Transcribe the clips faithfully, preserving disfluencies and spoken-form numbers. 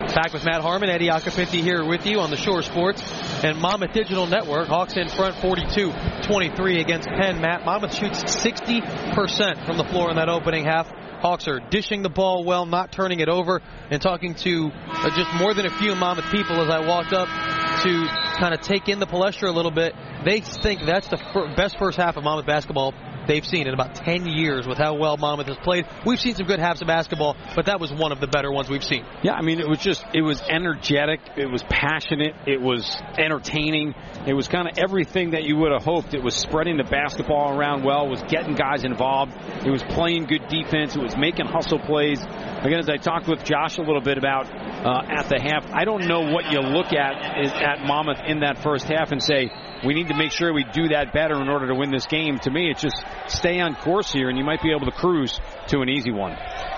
Back with Matt Harmon, Eddie Occhipinti here with you on the Shore Sports and Monmouth Digital Network. Hawks in front forty-two twenty-three against Penn. Matt, Monmouth shoots sixty percent from the floor in that opening half. Hawks are dishing the ball well, not turning it over, and talking to uh, just more than a few Monmouth people as I walked up to kind of take in the Palestra a little bit. They think that's the fir- best first half of Monmouth basketball they've seen in about ten years with how well Monmouth has played. We've seen some good halves of basketball, but that was one of the better ones we've seen. Yeah, I mean, it was just, it was energetic, it was passionate, it was entertaining, it was kind of everything that you would have hoped. It was spreading the basketball around well, it was getting guys involved, it was playing good defense, it was making hustle plays. Again, as I talked with Josh a little bit about uh, at the half, I don't know what you look at is at Monmouth in that first half and say, we need to make sure we do that better in order to win this game. To me, it's just stay on course here, and you might be able to cruise to an easy one.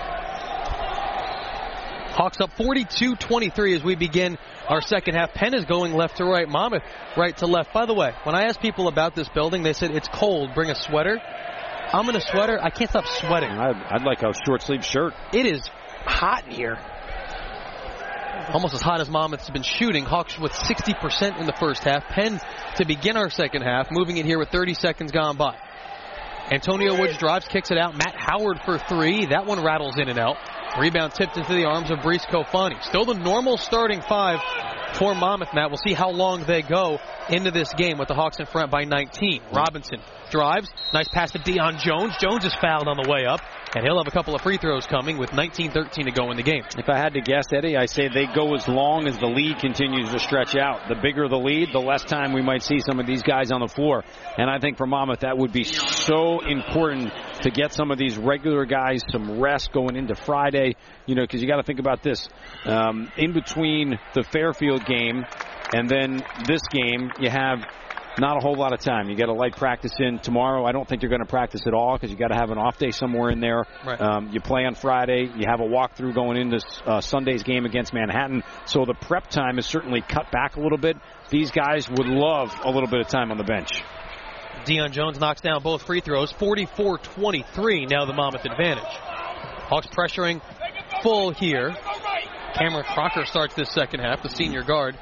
Hawks up forty-two twenty-three as we begin our second half. Penn is going left to right, Monmouth right to left. By the way, when I asked people about this building, they said it's cold, bring a sweater. I'm in a sweater. I can't stop sweating. I'd, I'd like a short-sleeve shirt. It is hot in here. Almost as hot as Monmouth's been shooting. Hawks with sixty percent in the first half. Penn to begin our second half, moving it here with thirty seconds gone by. Antonio Woods drives, kicks it out. Matt Howard for three. That one rattles in and out. Rebound tipped into the arms of Brees Kofani. Still the normal starting five for Monmouth, Matt. We'll see how long they go into this game with the Hawks in front by nineteen. Robinson drives. Nice pass to Deion Jones. Jones is fouled on the way up, and he'll have a couple of free throws coming with nineteen thirteen to go in the game. If I had to guess, Eddie, I say they go as long as the lead continues to stretch out. The bigger the lead, the less time we might see some of these guys on the floor. And I think for Monmouth, that would be so important to get some of these regular guys some rest going into Friday. You know, because you got to think about this. Um, in between the Fairfield game and then this game, you have not a whole lot of time. You got a light practice in tomorrow. I don't think you're going to practice at all because you got to have an off day somewhere in there. Right. Um, you play on Friday. You have a walkthrough going into uh, Sunday's game against Manhattan. So the prep time is certainly cut back a little bit. These guys would love a little bit of time on the bench. Deion Jones knocks down both free throws. forty-four twenty-three, now the Monmouth advantage. Hawks pressuring full here. Cameron Crocker starts this second half, the senior guard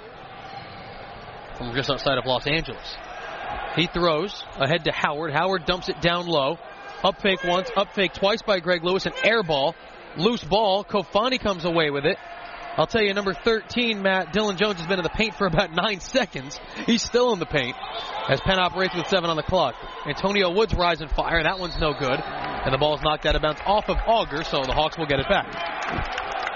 from just outside of Los Angeles. He throws ahead to Howard. Howard dumps it down low. Up fake once, up fake twice by Greg Lewis. An air ball. Loose ball. Kofani comes away with it. I'll tell you, number thirteen, Matt, Dylan Jones has been in the paint for about nine seconds. He's still in the paint as Penn operates with seven on the clock. Antonio Woods rising fire. That one's no good. And the ball's knocked out of bounds off of Auger, so the Hawks will get it back.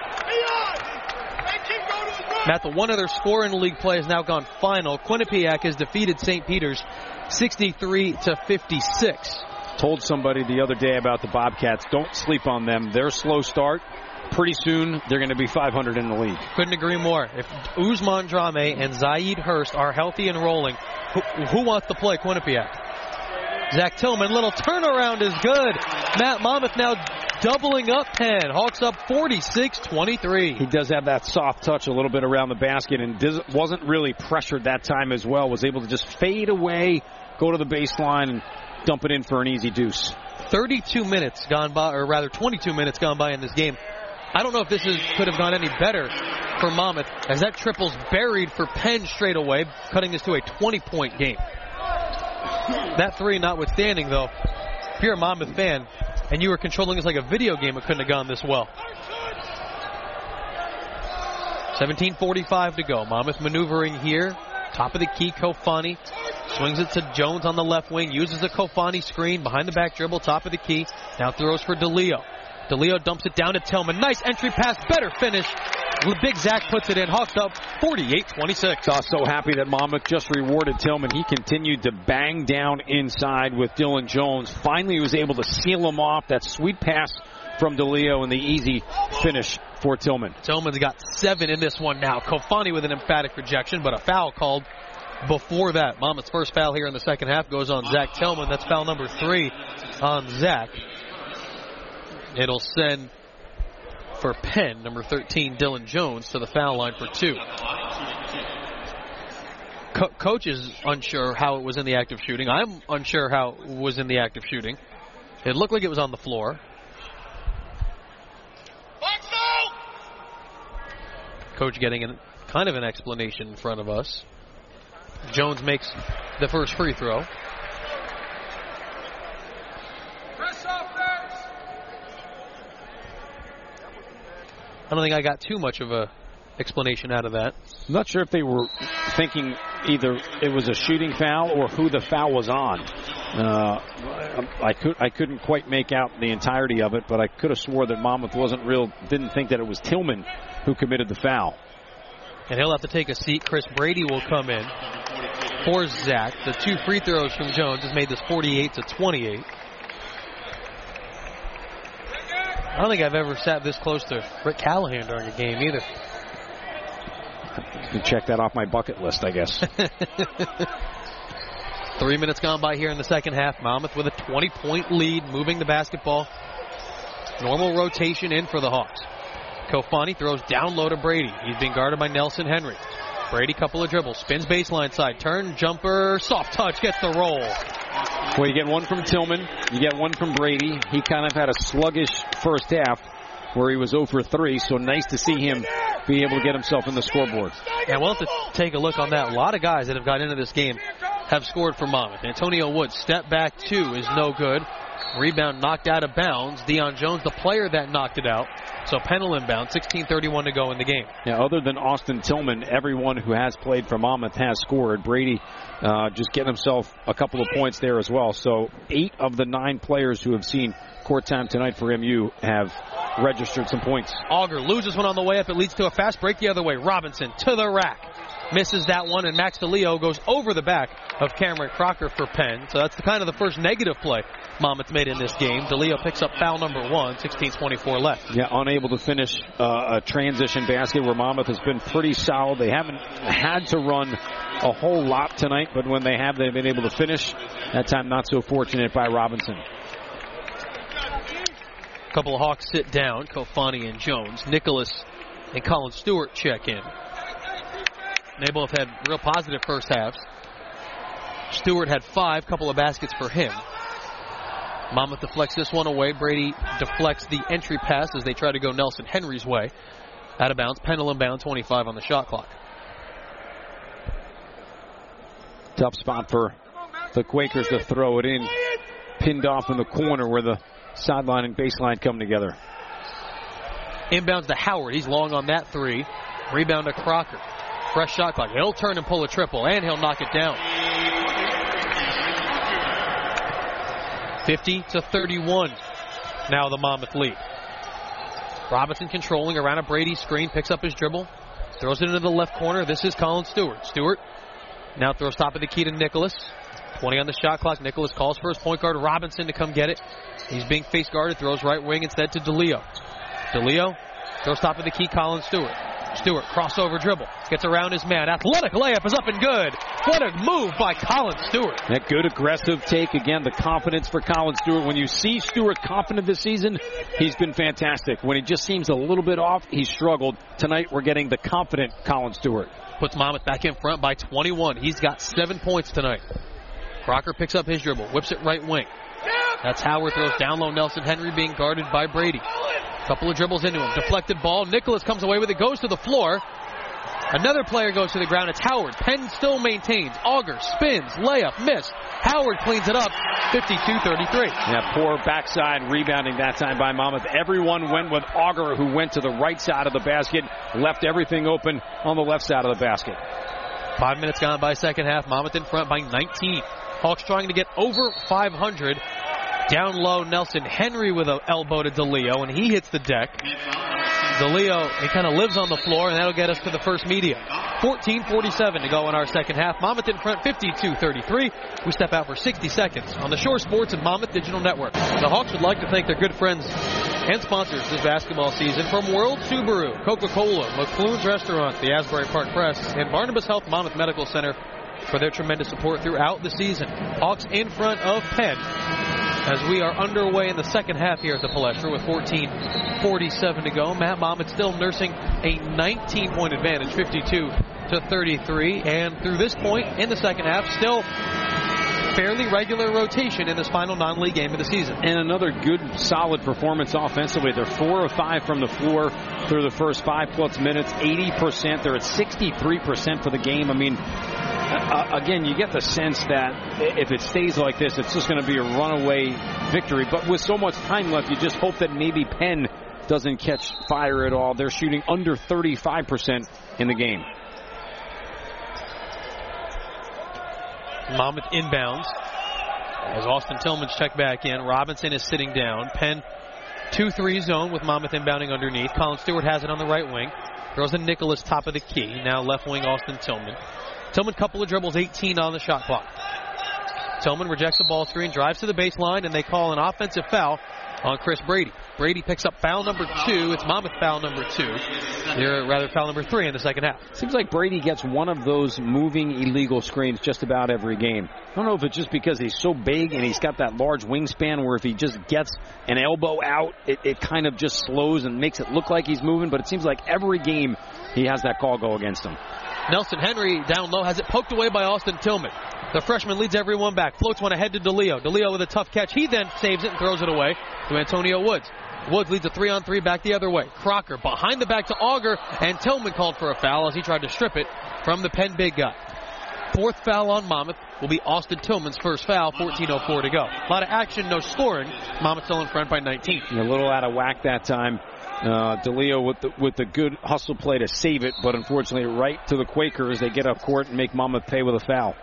Matt, the one other score in the league play has now gone final. Quinnipiac has defeated Saint Peter's sixty-three to fifty-six. Told somebody the other day about the Bobcats, don't sleep on them. Their slow start, pretty soon they're going to be five hundred in the league. Couldn't agree more. If Ousmane Drame and Zaid Hurst are healthy and rolling, who, who wants to play Quinnipiac? Zach Tillman, little turnaround is good. Matt, Monmouth now doubling up Penn. Hawks up forty-six twenty-three. He does have that soft touch a little bit around the basket and does, wasn't really pressured that time as well. Was able to just fade away, go to the baseline, and dump it in for an easy deuce. thirty-two minutes gone by, or rather twenty-two minutes gone by in this game. I don't know if this is, could have gone any better for Monmouth, as that triple's buried for Penn straight away, cutting this to a twenty-point game. That three notwithstanding, though, if you're a Monmouth fan and you were controlling this like a video game, it couldn't have gone this well. seventeen forty-five to go. Monmouth maneuvering here. Top of the key, Kofani. Swings it to Jones on the left wing. Uses a Kofani screen. Behind the back dribble. Top of the key. Now throws for DeLeo. DeLeo dumps it down to Tillman. Nice entry pass. Better finish. Big Zach puts it in. Hawks up forty-eight twenty-six. I was so happy that Monmouth just rewarded Tillman. He continued to bang down inside with Dylan Jones. Finally, he was able to seal him off. That sweet pass from DeLeo and the easy finish for Tillman. Tillman's got seven in this one now. Kofani with an emphatic rejection, but a foul called before that. Monmouth's first foul here in the second half goes on Zach Tillman. That's foul number three on Zach. It'll send for Penn, number thirteen, Dylan Jones, to the foul line for two. Co- coach is unsure how it was in the act of shooting. I'm unsure how it was in the act of shooting. It looked like it was on the floor. Coach getting an, kind of an explanation in front of us. Jones makes the first free throw. I don't think I got too much of a explanation out of that. I'm not sure if they were thinking either it was a shooting foul or who the foul was on. Uh, I, could, I couldn't quite make out the entirety of it, but I could have swore that Monmouth wasn't real, didn't think that it was Tillman who committed the foul. And he'll have to take a seat. Chris Brady will come in for Zach. The two free throws from Jones has made this forty-eight to twenty-eight. I don't think I've ever sat this close to Rick Callahan during a game either. You can check that off my bucket list, I guess. Three minutes gone by here in the second half. Monmouth with a twenty-point lead, moving the basketball. Normal rotation in for the Hawks. Kofani throws down low to Brady. He's being guarded by Nelson Henry. Brady, couple of dribbles, spins baseline side, turn, jumper, soft touch, gets the roll. Well, you get one from Tillman, you get one from Brady. He kind of had a sluggish first half where he was zero for three, so nice to see him be able to get himself in the scoreboard. And we'll have to take a look on that. A lot of guys that have got into this game have scored for Monmouth. Antonio Woods, step back two is no good. Rebound knocked out of bounds. Deion Jones, the player that knocked it out. So Pennell inbound, sixteen thirty-one to go in the game. Yeah, other than Austin Tillman, everyone who has played for Monmouth has scored. Brady uh, just getting himself a couple of points there as well. So eight of the nine players who have seen court time tonight for M U have registered some points. Auger loses one on the way up. It leads to a fast break the other way. Robinson to the rack. Misses that one, and Max DeLeo goes over the back of Cameron Crocker for Penn. So that's the kind of the first negative play Monmouth made in this game. DeLeo picks up foul number one, sixteen twenty-four left. Yeah, unable to finish uh, a transition basket where Monmouth has been pretty solid. They haven't had to run a whole lot tonight, but when they have, they've been able to finish. That time not so fortunate by Robinson. A couple of Hawks sit down, Kofani and Jones. Nicholas and Colin Stewart check in. They both had real positive first halves. Stewart had five, couple of baskets for him. Monmouth deflects this one away. Brady deflects the entry pass as they try to go Nelson Henry's way. Out of bounds, Pennell inbound, twenty-five on the shot clock. Tough spot for the Quakers to throw it in. Pinned off in the corner where the sideline and baseline come together. Inbounds to Howard. He's long on that three. Rebound to Crocker. Fresh shot clock. He'll turn and pull a triple, and he'll knock it down. fifty to thirty-one. Now the Monmouth lead. Robinson controlling around a Brady screen, picks up his dribble, throws it into the left corner. This is Colin Stewart. Stewart now throws top of the key to Nicholas. twenty on the shot clock. Nicholas calls for his point guard Robinson to come get it. He's being face guarded, throws right wing instead to DeLeo. DeLeo throws top of the key, Colin Stewart. Stewart, crossover dribble, gets around his man. Athletic layup is up and good. What a move by Colin Stewart. That good aggressive take. Again, the confidence for Colin Stewart. When you see Stewart confident this season, he's been fantastic. When he just seems a little bit off, he's struggled. Tonight, we're getting the confident Colin Stewart. Puts Monmouth back in front by twenty-one. He's got seven points tonight. Crocker picks up his dribble, whips it right wing. That's Howard, throws down low. Nelson Henry being guarded by Brady. Couple of dribbles into him. Deflected ball. Nicholas comes away with it. Goes to the floor. Another player goes to the ground. It's Howard. Penn still maintains. Auger spins. Layup. Missed. Howard cleans it up. fifty-two thirty-three. Yeah, poor backside rebounding that time by Monmouth. Everyone went with Auger, who went to the right side of the basket. Left everything open on the left side of the basket. Five minutes gone by second half. Monmouth in front by nineteen. Hawks trying to get over five hundred. Down low, Nelson Henry with an elbow to DeLeo, and he hits the deck. DeLeo, he kind of lives on the floor, and that'll get us to the first media. fourteen forty-seven to go in our second half. Monmouth in front, fifty-two thirty-three. We step out for sixty seconds on the Shore Sports and Monmouth Digital Network. The Hawks would like to thank their good friends and sponsors this basketball season from World Subaru, Coca-Cola, McClune's Restaurant, the Asbury Park Press, and Barnabas Health Monmouth Medical Center for their tremendous support throughout the season. Hawks in front of Penn as we are underway in the second half here at the Palestra with fourteen forty-seven to go. Matt Monmouth still nursing a nineteen-point advantage, fifty-two to thirty-three. And through this point in the second half, still fairly regular rotation in this final non-league game of the season. And another good, solid performance offensively. They're four of five from the floor through the first five plus minutes, eighty percent. They're at sixty-three percent for the game. I mean, uh, again, you get the sense that if it stays like this, it's just going to be a runaway victory. But with so much time left, you just hope that maybe Penn doesn't catch fire at all. They're shooting under thirty-five percent in the game. Monmouth inbounds as Austin Tillman's checked back in. Robinson is sitting down. Penn two three zone with Monmouth inbounding underneath. Colin Stewart has it on the right wing. Throws to Nicholas, top of the key. Now left wing Austin Tillman. Tillman, couple of dribbles, eighteen on the shot clock. Tillman rejects the ball screen, drives to the baseline, and they call an offensive foul on Chris Brady. Brady picks up foul number two. It's Monmouth foul number two. Or rather, foul number three in the second half. Seems like Brady gets one of those moving illegal screens just about every game. I don't know if it's just because he's so big and he's got that large wingspan where if he just gets an elbow out, it, it kind of just slows and makes it look like he's moving. But it seems like every game he has that call go against him. Nelson Henry down low has it poked away by Austin Tillman. The freshman leads everyone back. Floats one ahead to DeLeo. DeLeo with a tough catch. He then saves it and throws it away to Antonio Woods. Woods leads a three-on-three back the other way. Crocker behind the back to Auger, and Tillman called for a foul as he tried to strip it from the Penn big guy. Fourth foul on Monmouth will be Austin Tillman's first foul, fourteen oh four to go. A lot of action, no scoring. Monmouth still in front by nineteen. A little out of whack that time. Uh, DeLeo with the, with the good hustle play to save it, but unfortunately right to the Quakers. They get up court and make Monmouth pay with a foul.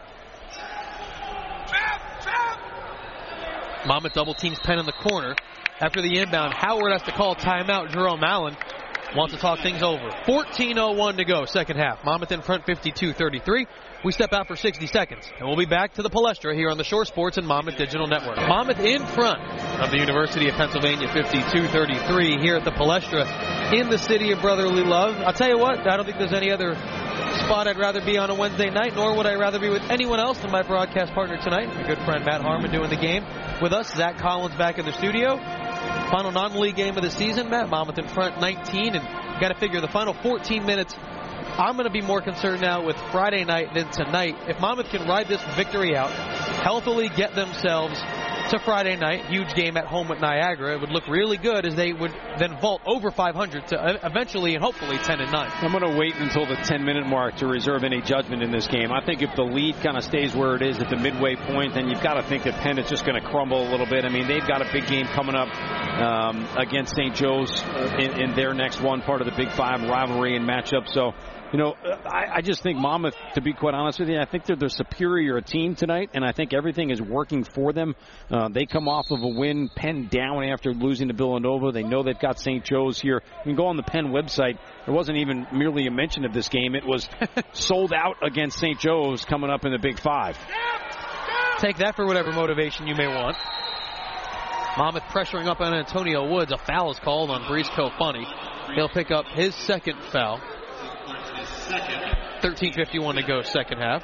Monmouth double teams Penn in the corner. After the inbound, Howard has to call timeout. Jerome Allen wants to talk things over. fourteen oh one to go, second half. Monmouth in front, fifty-two thirty-three. We step out for sixty seconds, and we'll be back to the Palestra here on the Shore Sports and Monmouth Digital Network. Monmouth in front of the University of Pennsylvania, fifty-two thirty-three here at the Palestra in the city of brotherly love. I'll tell you what, I don't think there's any other spot I'd rather be on a Wednesday night, nor would I rather be with anyone else than my broadcast partner tonight, my good friend Matt Harmon doing the game with us. Zach Collins back in the studio. Final non-league game of the season, Matt. Monmouth in front nineteen, and you got to figure the final fourteen minutes. I'm going to be more concerned now with Friday night than tonight. If Monmouth can ride this victory out, healthily get themselves to Friday night, huge game at home with Niagara, it would look really good as they would then vault over five hundred to eventually and hopefully ten and nine. I'm going to wait until the ten-minute mark to reserve any judgment in this game. I think if the lead kind of stays where it is at the midway point, then you've got to think that Penn is just going to crumble a little bit. I mean, they've got a big game coming up um, against Saint Joe's uh, in, in their next one, part of the Big Five rivalry and matchup. So, you know, I, I just think Monmouth, to be quite honest with you, I think they're the superior team tonight, and I think everything is working for them. Uh, they come off of a win, Penn down after losing to Villanova. They know they've got Saint Joe's here. You can go on the Penn website. There wasn't even merely a mention of this game. It was sold out against Saint Joe's coming up in the Big Five. Take that for whatever motivation you may want. Monmouth pressuring up on Antonio Woods. A foul is called on Brees Kofani. He'll pick up his second foul. thirteen fifty-one to go, second half.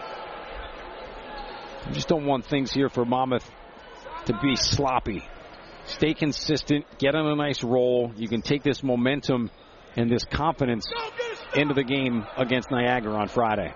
I just don't want things here for Monmouth to be sloppy. Stay consistent, get on a nice roll. You can take this momentum and this confidence into the game against Niagara on Friday.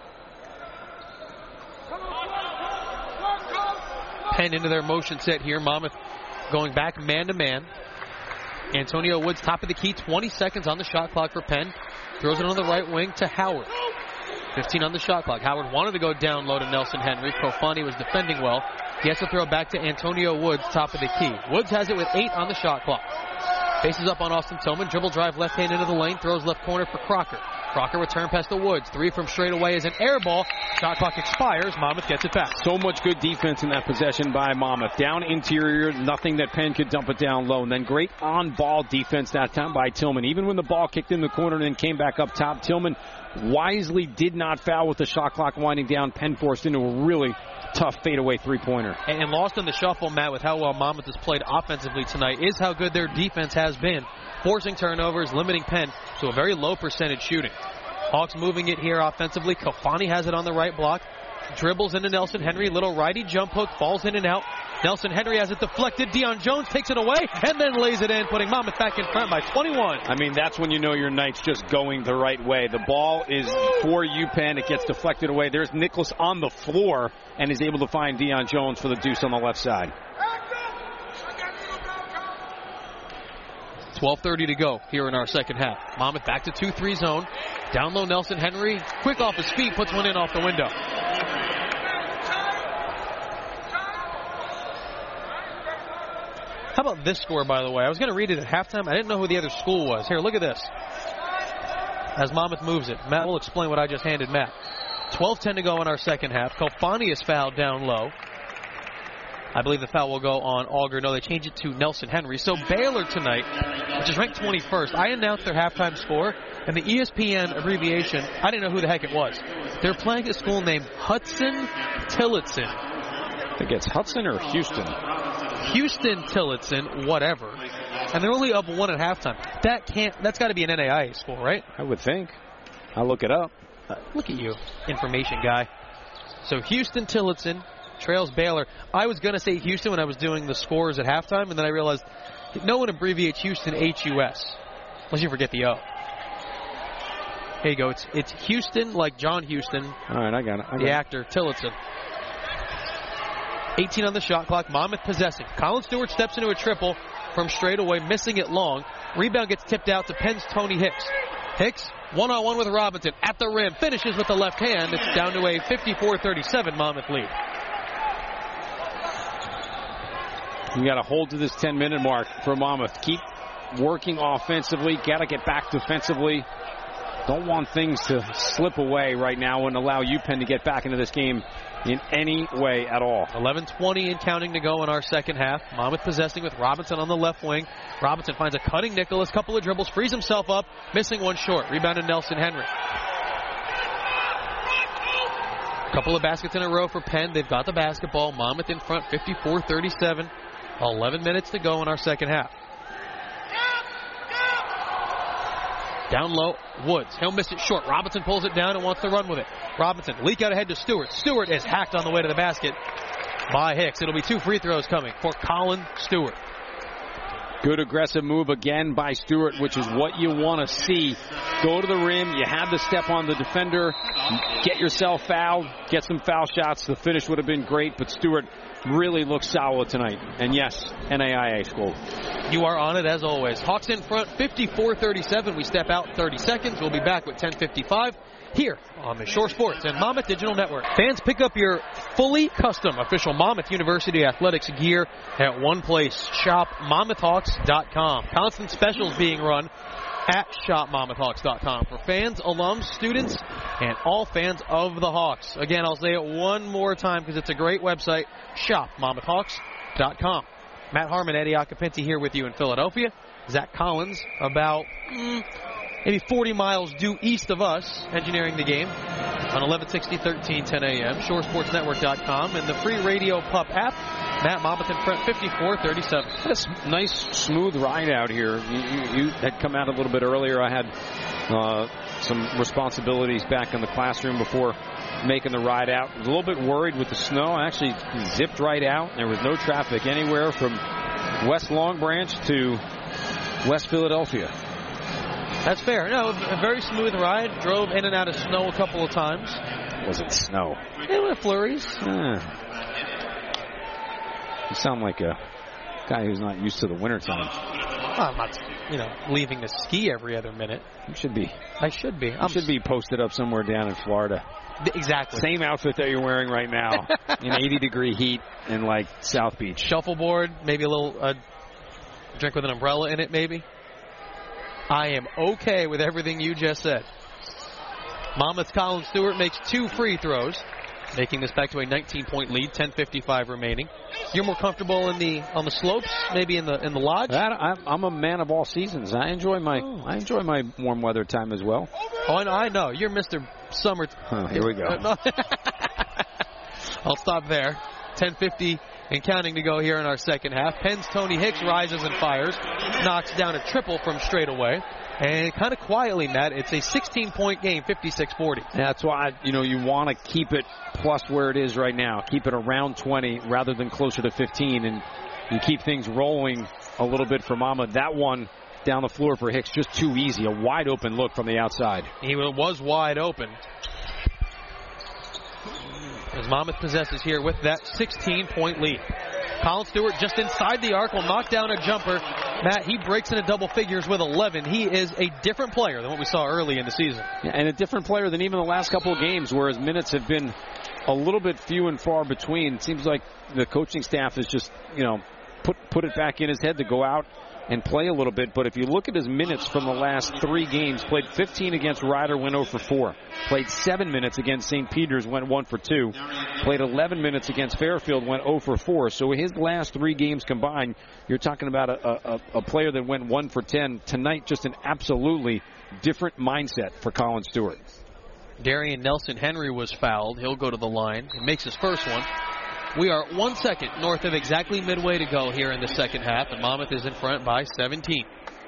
Penn into their motion set here. Monmouth going back man-to-man. Antonio Woods, top of the key, twenty seconds on the shot clock for Penn. Throws it on the right wing to Howard. fifteen on the shot clock. Howard wanted to go down low to Nelson Henry. Kofani was defending well. He has to throw back to Antonio Woods, top of the key. Woods has it with eight on the shot clock. Faces up on Austin Tillman. Dribble drive left hand into the lane. Throws left corner for Crocker. Crocker return pass to Woods. Three from straight away is an air ball. Shot clock expires. Monmouth gets it back. So much good defense in that possession by Monmouth. Down interior, nothing that Penn could dump it down low. And then great on-ball defense that time by Tillman. Even when the ball kicked in the corner and then came back up top, Tillman wisely did not foul with the shot clock winding down. Penn forced into a really tough fadeaway three-pointer. And, and lost in the shuffle, Matt, with how well Monmouth has played offensively tonight, is how good their defense has been. Forcing turnovers, limiting Penn to a very low percentage shooting. Hawks moving it here offensively. Kofani has it on the right block. dribbles into Nelson Henry. Little righty jump hook, falls in and out. Nelson Henry has it deflected. Deion Jones takes it away and then lays it in, putting Monmouth back in front by twenty-one. I mean, that's when you know your night's just going the right way. The ball is for UPenn. It gets deflected away. There's Nicholas on the floor and is able to find Deion Jones for the deuce on the left side. twelve thirty to go here in our second half. Monmouth back to two three zone. Down low, Nelson Henry, quick off his feet, puts one in off the window. How about this score, by the way? I was going to read it at halftime. I didn't know who the other school was. Here, look at this. As Monmouth moves it. Matt will explain what I just handed Matt. twelve ten to go in our second half. Kofani is fouled down low. I believe the foul will go on Auger. No, they change it to Nelson Henry. So Baylor tillotson, which is ranked twenty-first, I announced their halftime score, and the E S P N abbreviation, I didn't know who the heck it was. They're playing a school named Hudson Tillotson. I think it's Hudson or Houston. Houston Tillotson, whatever. And they're only up one at halftime. That can't, that's got to be an N A I A school, right? I would think. I'll look it up. Uh, look at you, information guy. So Houston Tillotson trails Baylor. I was going to say Houston when I was doing the scores at halftime, and then I realized no one abbreviates Houston H U S, unless you forget the O. Here you go. It's it's Houston, like John Huston. All right, I got it. I got the it. actor, Tillotson. eighteen on the shot clock. Monmouth possessing. Colin Stewart steps into a triple from straight away, missing it long. Rebound gets tipped out to Penn's Tony Hicks. Hicks, one-on-one with Robinson at the rim. Finishes with the left hand. It's down to a fifty-four thirty-seven Monmouth lead. You got to hold to this ten-minute mark for Monmouth. Keep working offensively. Got to get back defensively. Don't want things to slip away right now and allow UPenn to get back into this game in any way at all. eleven twenty and counting to go in our second half. Monmouth possessing with Robinson on the left wing. Robinson finds a cutting Nicholas, couple of dribbles, frees himself up, missing one short. Rebounded Nelson Henry. Couple of baskets in a row for Penn. They've got the basketball. Monmouth in front, fifty-four thirty-seven. eleven minutes to go in our second half. Down low, Woods. He'll miss it short. Robinson pulls it down and wants to run with it. Robinson, leak out ahead to Stewart. Stewart is hacked on the way to the basket by Hicks. It'll be two free throws coming for Colin Stewart. Good aggressive move again by Stewart, which is what you want to see. Go to the rim. You have to step on the defender. Get yourself fouled. Get some foul shots. The finish would have been great, but Stewart really looks solid tonight. And yes, N A I A school. You are on it as always. Hawks in front, fifty-four thirty-seven. We step out thirty seconds. We'll be back with ten fifty-five here on the Shore Sports and Monmouth Digital Network. Fans, pick up your fully custom official Monmouth University athletics gear at one place. Shop Monmouth Hawks dot com. Constant specials being run at shop Monmouth Hawks dot com for fans, alums, students, and all fans of the Hawks. Again, I'll say it one more time because it's a great website. Shop Monmouth Hawks dot com. Matt Harmon, Eddie Acapinti here with you in Philadelphia. Zach Collins about mm, maybe forty miles due east of us, engineering the game on eleven sixty, thirteen ten a.m. Shore Sports Network dot com and the free Radio Pup app. Matt Monmouth in front, fifty-four thirty-seven. That's a nice, smooth ride out here. You, you, you had come out a little bit earlier. I had uh, some responsibilities back in the classroom before making the ride out. I was a little bit worried with the snow. I actually zipped right out. There was no traffic anywhere from West Long Branch to West Philadelphia. That's fair. No, a very smooth ride. Drove in and out of snow a couple of times. Was it snow? There were flurries. Uh, you sound like a guy who's not used to the wintertime. Well, I'm not, you know, leaving to ski every other minute. You should be. I should be. You I'm should be posted up somewhere down in Florida. Exactly. Same outfit that you're wearing right now in eighty degree heat in like South Beach. Shuffleboard, maybe a little uh, drink with an umbrella in it, maybe. I am okay with everything you just said. Monmouth's Colin Stewart makes two free throws, making this back to a nineteen-point lead, ten fifty-five remaining. You're more comfortable in the on the slopes, maybe in the in the lodge? That, I'm, I'm a man of all seasons. I enjoy my oh. I enjoy my warm weather time as well. Oh, I know. I know. You're Mister Summer. Huh, here we go. I'll stop there. ten fifty and counting to go here in our second half. Penn's Tony Hicks rises and fires, knocks down a triple from straight away. And kind of quietly, Matt, it's a sixteen-point game, fifty-six forty. That's why, you know, you want to keep it plus where it is right now. Keep it around twenty rather than closer to fifteen, and you keep things rolling a little bit for Monmouth. That one down the floor for Hicks, just too easy. A wide open look from the outside. He was wide open. As Monmouth possesses here with that sixteen-point lead. Colin Stewart just inside the arc will knock down a jumper. Matt, he breaks into double figures with eleven. He is a different player than what we saw early in the season. Yeah, and a different player than even the last couple of games, where his minutes have been a little bit few and far between. It seems like the coaching staff has just, you know, put put it back in his head to go out and play a little bit. But if you look at his minutes from the last three games, played fifteen against Rider, went oh for four. Played seven minutes against Saint Peter's, went one for two. Played eleven minutes against Fairfield, went oh for four. So his last three games combined, you're talking about a, a, a player that went one for ten. Tonight, just an absolutely different mindset for Colin Stewart. Darian Nelson Henry was fouled. He'll go to the line. He makes his first one. We are one second north of exactly midway to go here in the second half, and Monmouth is in front by seventeen.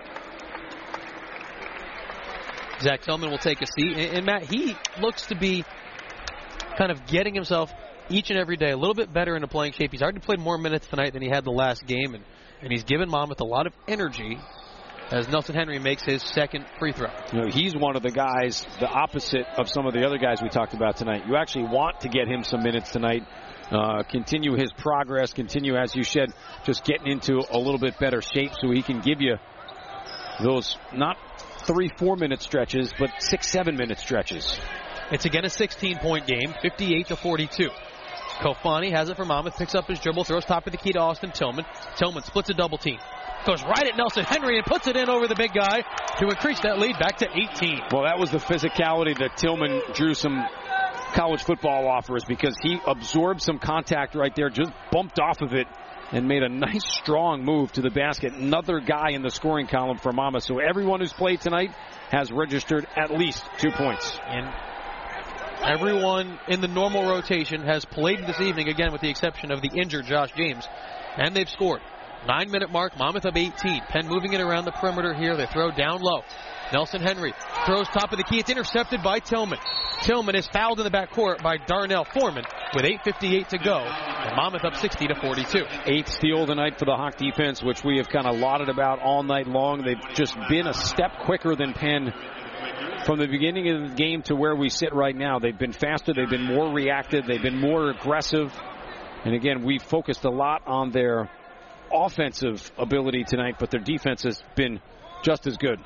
Zach Tillman will take a seat, and, and Matt, he looks to be kind of getting himself each and every day a little bit better into playing shape. He's already played more minutes tonight than he had the last game, and, and he's given Monmouth a lot of energy as Nelson Henry makes his second free throw. You know, he's one of the guys, the opposite of some of the other guys we talked about tonight. You actually want to get him some minutes tonight. Uh, continue his progress, continue, as you said, just getting into a little bit better shape so he can give you those not three, four-minute stretches, but six, seven-minute stretches. It's again a sixteen-point game, fifty-eight to forty-two. Kofani has it for Monmouth, picks up his dribble, throws top of the key to Austin Tillman. Tillman splits a double team. Goes right at Nelson Henry and puts it in over the big guy to increase that lead back to eighteen. Well, that was the physicality that Tillman drew some college football offers, because he absorbed some contact right there, just bumped off of it, and made a nice, strong move to the basket. Another guy in the scoring column for Monmouth. So everyone who's played tonight has registered at least two points. And everyone in the normal rotation has played this evening, again, with the exception of the injured Josh James, and they've scored. Nine-minute mark, Monmouth up eighteen. Penn moving it around the perimeter here. They throw down low. Nelson Henry throws top of the key. It's intercepted by Tillman. Tillman is fouled in the backcourt by Darnell Foreman with eight fifty-eight to go. And Monmouth up sixty to forty-two. Eighth steal tonight for the Hawk defense, which we have kind of lauded about all night long. They've just been a step quicker than Penn from the beginning of the game to where we sit right now. They've been faster. They've been more reactive. They've been more aggressive. And again, we focused a lot on their offensive ability tonight, but their defense has been just as good.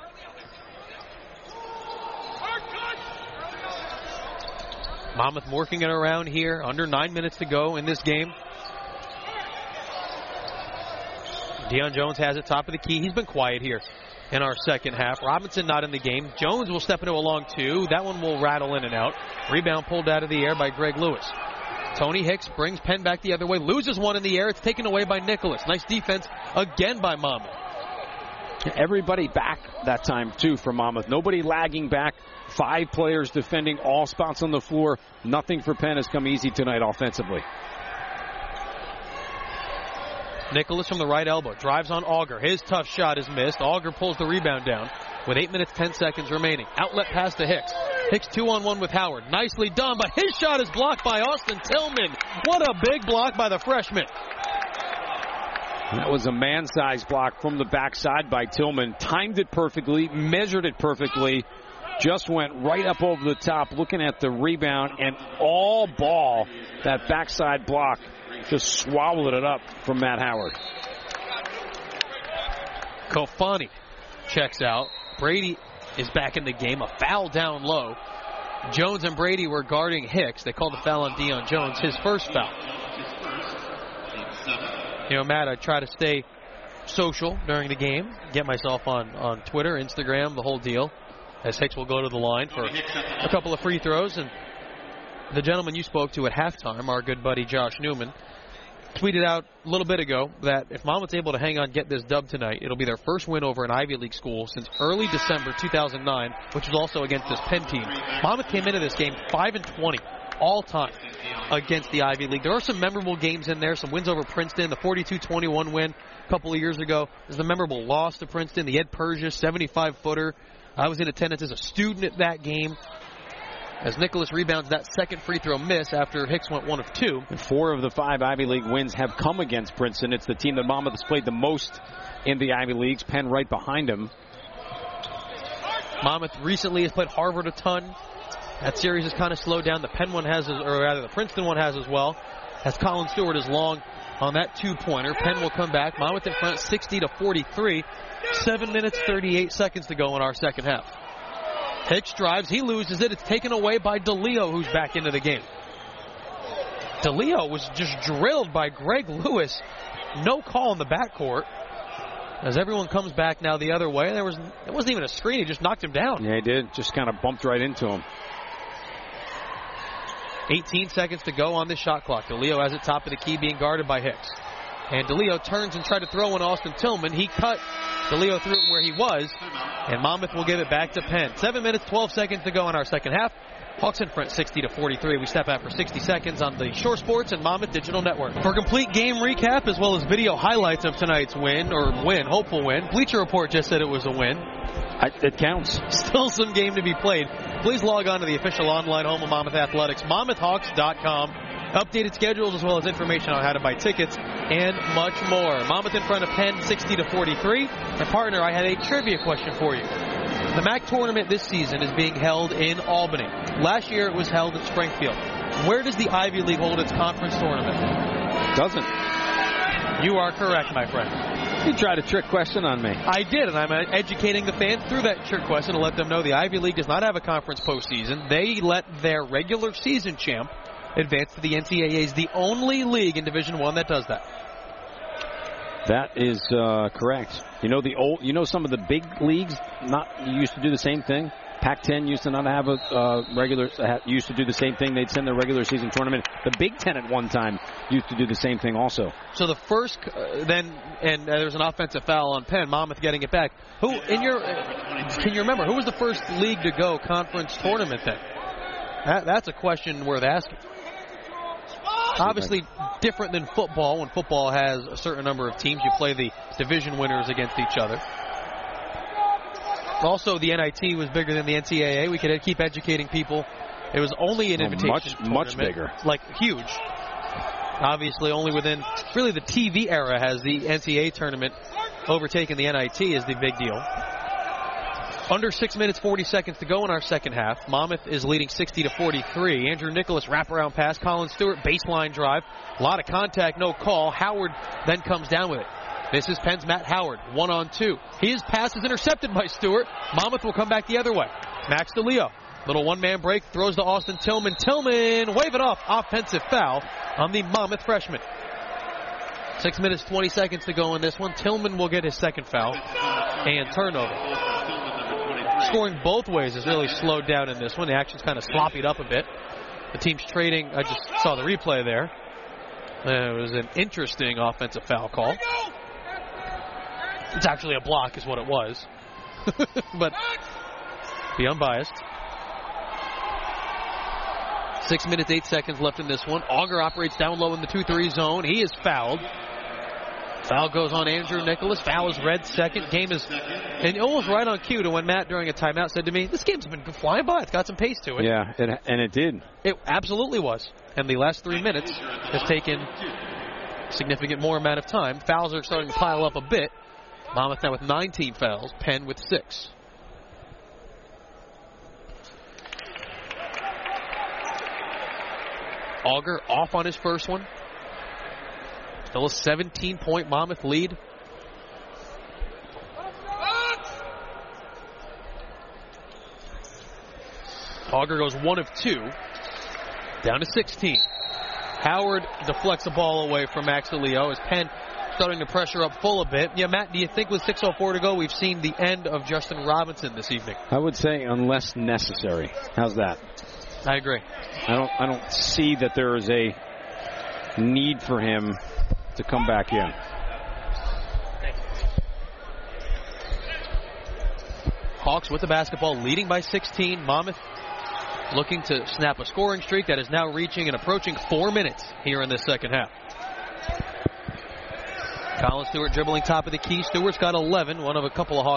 Monmouth working it around here. Under nine minutes to go in this game. Deion Jones has it top of the key. He's been quiet here in our second half. Robinson not in the game. Jones will step into a long two. That one will rattle in and out. Rebound pulled out of the air by Greg Lewis. Tony Hicks brings Penn back the other way. Loses one in the air. It's taken away by Nicholas. Nice defense again by Monmouth. Everybody back that time, too, for Monmouth. Nobody lagging back. Five players defending all spots on the floor. Nothing for Penn has come easy tonight offensively. Nicholas from the right elbow drives on Auger. His tough shot is missed. Auger pulls the rebound down with eight minutes, ten seconds remaining. Outlet pass to Hicks. Hicks two on one with Howard. Nicely done, but his shot is blocked by Austin Tillman. What a big block by the freshman. That was a man-sized block from the backside by Tillman. Timed it perfectly, measured it perfectly. Just went right up over the top, looking at the rebound, and all ball, that backside block, just swallowed it up from Matt Howard. Kofani checks out. Brady is back in the game. A foul down low. Jones and Brady were guarding Hicks. They called the foul on Deion Jones, his first foul. You know, Matt, I try to stay social during the game, get myself on, on Twitter, Instagram, the whole deal, as Hicks will go to the line for a couple of free throws. And the gentleman you spoke to at halftime, our good buddy Josh Newman, tweeted out a little bit ago that if Monmouth's able to hang on, get this dub tonight, it'll be their first win over an Ivy League school since early December two thousand nine, which was also against this Penn team. Monmouth came into this game five and twenty all time against the Ivy League. There are some memorable games in there, some wins over Princeton, the forty-two twenty-one win a couple of years ago. There's the memorable loss to Princeton, the Ed Persia seventy-five footer I was in attendance as a student at that game. As Nicholas rebounds that second free throw miss after Hicks went one of two. And four of the five Ivy League wins have come against Princeton. It's the team that Monmouth has played the most in the Ivy Leagues. Penn right behind him. Monmouth recently has played Harvard a ton. That series has kind of slowed down. The Penn one has, or rather the Princeton one has as well. As Colin Stewart is long on that two-pointer. Penn will come back. Monmouth in front sixty to forty-three. Seven minutes, thirty-eight seconds to go in our second half. Hicks drives. He loses it. It's taken away by DeLeo, who's back into the game. DeLeo was just drilled by Greg Lewis. No call in the backcourt. As everyone comes back now the other way, there was it wasn't even a screen. He just knocked him down. Yeah, he did. Just kind of bumped right into him. eighteen seconds to go on this shot clock. DeLeo has it top of the key, being guarded by Hicks. And DeLeo turns and tried to throw in Austin Tillman. He cut. DeLeo threw it where he was. And Monmouth will give it back to Penn. Seven minutes, twelve seconds to go in our second half. Hawks in front sixty to forty-three. We step out for sixty seconds on the Shore Sports and Monmouth Digital Network. For complete game recap as well as video highlights of tonight's win, or win, hopeful win. Bleacher Report just said it was a win. I, it counts. Still some game to be played. Please log on to the official online home of Monmouth Athletics, monmouth hawks dot com. Updated schedules as well as information on how to buy tickets and much more. Monmouth in front of Penn sixty to forty-three. My partner, I had a trivia question for you. The M A C tournament this season is being held in Albany. Last year it was held in Springfield. Where does the Ivy League hold its conference tournament? Doesn't. You are correct, my friend. You tried a trick question on me. I did, and I'm educating the fans through that trick question to let them know the Ivy League does not have a conference postseason. They let their regular season champ advance to the N C double A. Is the only league in Division One that does that. That is uh, correct. You know the old. You know some of the big leagues not used to do the same thing. Pac ten used to not have a uh, regular. Uh, used to do the same thing. They'd send their regular season tournament. The Big Ten at one time used to do the same thing also. So the first, uh, then, and uh, there's an offensive foul on Penn. Monmouth getting it back. Who in your? Uh, can you remember who was the first league to go conference tournament then? That, that's a question worth asking. Obviously different than football. When football has a certain number of teams, you play the division winners against each other. Also, the N I T was bigger than the N C double A. We could keep educating people. It was only an oh, invitation much, tournament. Much bigger. Like, huge. Obviously, only within, really the T V era has the N C double A tournament overtaken the N I T is the big deal. Under six minutes, forty seconds to go in our second half. Monmouth is leading sixty to forty-three. Andrew Nicholas wraparound pass. Colin Stewart baseline drive. A lot of contact, no call. Howard then comes down with it. This is Penn's Matt Howard, one on two. His pass is intercepted by Stewart. Monmouth will come back the other way. Max DeLeo, little one-man break, throws to Austin Tillman. Tillman, wave it off. Offensive foul on the Monmouth freshman. Six minutes, twenty seconds to go in this one. Tillman will get his second foul and turnover. Scoring both ways has really slowed down in this one. The action's kind of sloppied up a bit. The team's trading. I just saw the replay there. It was an interesting offensive foul call. It's actually a block is what it was. But be unbiased. Six minutes, eight seconds left in this one. Auger operates down low in the two three zone. He is fouled. Foul goes on Andrew Nicholas. Foul is red second. Game is and almost right on cue to when Matt during a timeout said to me, this game's been flying by. It's got some pace to it. Yeah, it, and it did. It absolutely was. And the last three minutes has taken significant more amount of time. Fouls are starting to pile up a bit. Monmouth now with nineteen fouls. Penn with six. Auger off on his first one. Still a seventeen-point Monmouth lead. Auger goes one of two. Down to sixteen. Howard deflects the ball away from Max DeLeo as Penn starting to pressure up full a bit. Yeah, Matt, do you think with six oh four to go we've seen the end of Justin Robinson this evening? I would say unless necessary. How's that? I agree. I don't I don't see that there is a need for him to come back in. Hawks with the basketball, leading by sixteen. Monmouth looking to snap a scoring streak that is now reaching and approaching four minutes here in this second half. Colin Stewart dribbling top of the key. Stewart's got eleven, one of a couple of Hawks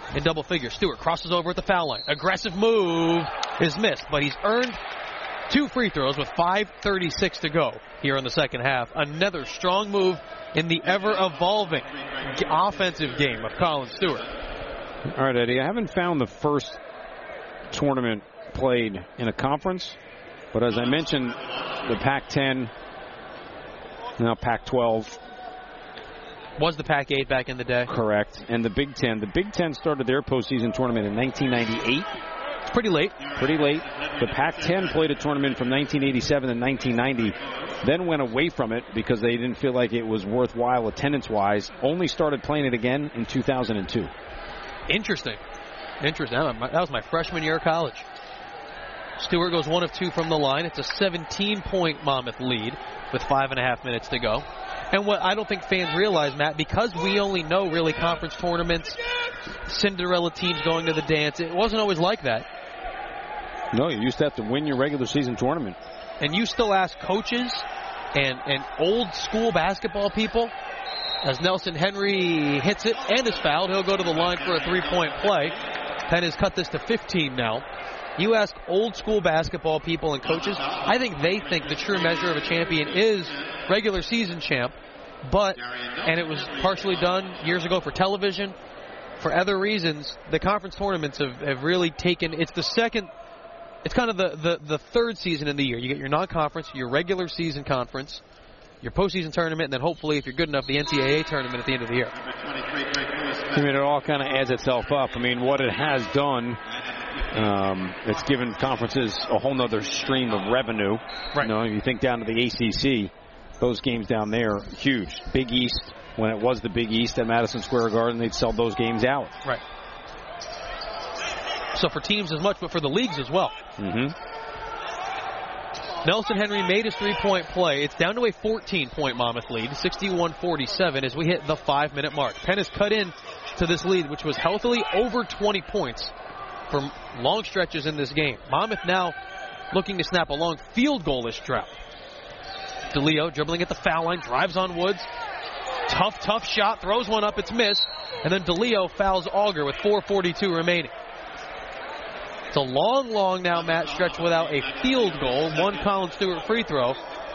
in double figures. Stewart crosses over at the foul line. Aggressive move is missed, but he's earned two free throws with five thirty-six to go here in the second half. Another strong move in the ever-evolving offensive game of Colin Stewart. All right, Eddie, I haven't found the first tournament played in a conference, but as I mentioned, the Pac ten, now Pac twelve. Was the Pac eight back in the day. Correct. And the Big Ten. The Big Ten started their postseason tournament in nineteen ninety-eight. It's pretty late. Pretty late. The Pac ten played a tournament from nineteen eighty-seven to nineteen ninety, then went away from it because they didn't feel like it was worthwhile attendance-wise. Only started playing it again in two thousand two. Interesting. Interesting. That was my freshman year of college. Stewart goes one of two from the line. It's a seventeen-point Monmouth lead with five and a half minutes to go. And what I don't think fans realize, Matt, because we only know really conference tournaments, Cinderella teams going to the dance, it wasn't always like that. No, you used to have to win your regular season tournament. And you still ask coaches and, and old school basketball people, as Nelson Henry hits it and is fouled, he'll go to the line for a three-point play. Penn has cut this to fifteen now. You ask old school basketball people and coaches, I think they think the true measure of a champion is regular season champ, but, and it was partially done years ago for television, for other reasons, the conference tournaments have, have really taken, it's the second, it's kind of the, the, the third season in the year. You get your non-conference, your regular season conference, your postseason tournament, and then hopefully, if you're good enough, the N C double A tournament at the end of the year. I mean, it all kind of adds itself up. I mean, what it has done, um, it's given conferences a whole nother stream of revenue. Right. You know, you think down to the A C C, those games down there, huge. Big East, when it was the Big East at Madison Square Garden, they'd sell those games out. Right. So for teams as much, but for the leagues as well. Mm-hmm. Nelson Henry made his three-point play. It's down to a fourteen-point Monmouth lead, sixty-one forty-seven, as we hit the five-minute mark. Penn has cut in to this lead, which was healthily over twenty points for long stretches in this game. Monmouth now looking to snap a long field goal-ish drought. DeLeo dribbling at the foul line, drives on Woods. Tough, tough shot, throws one up, it's missed. And then DeLeo fouls Auger with four forty-two remaining. It's a long, long now, Matt, stretch without a field goal. One Colin Stewart free throw.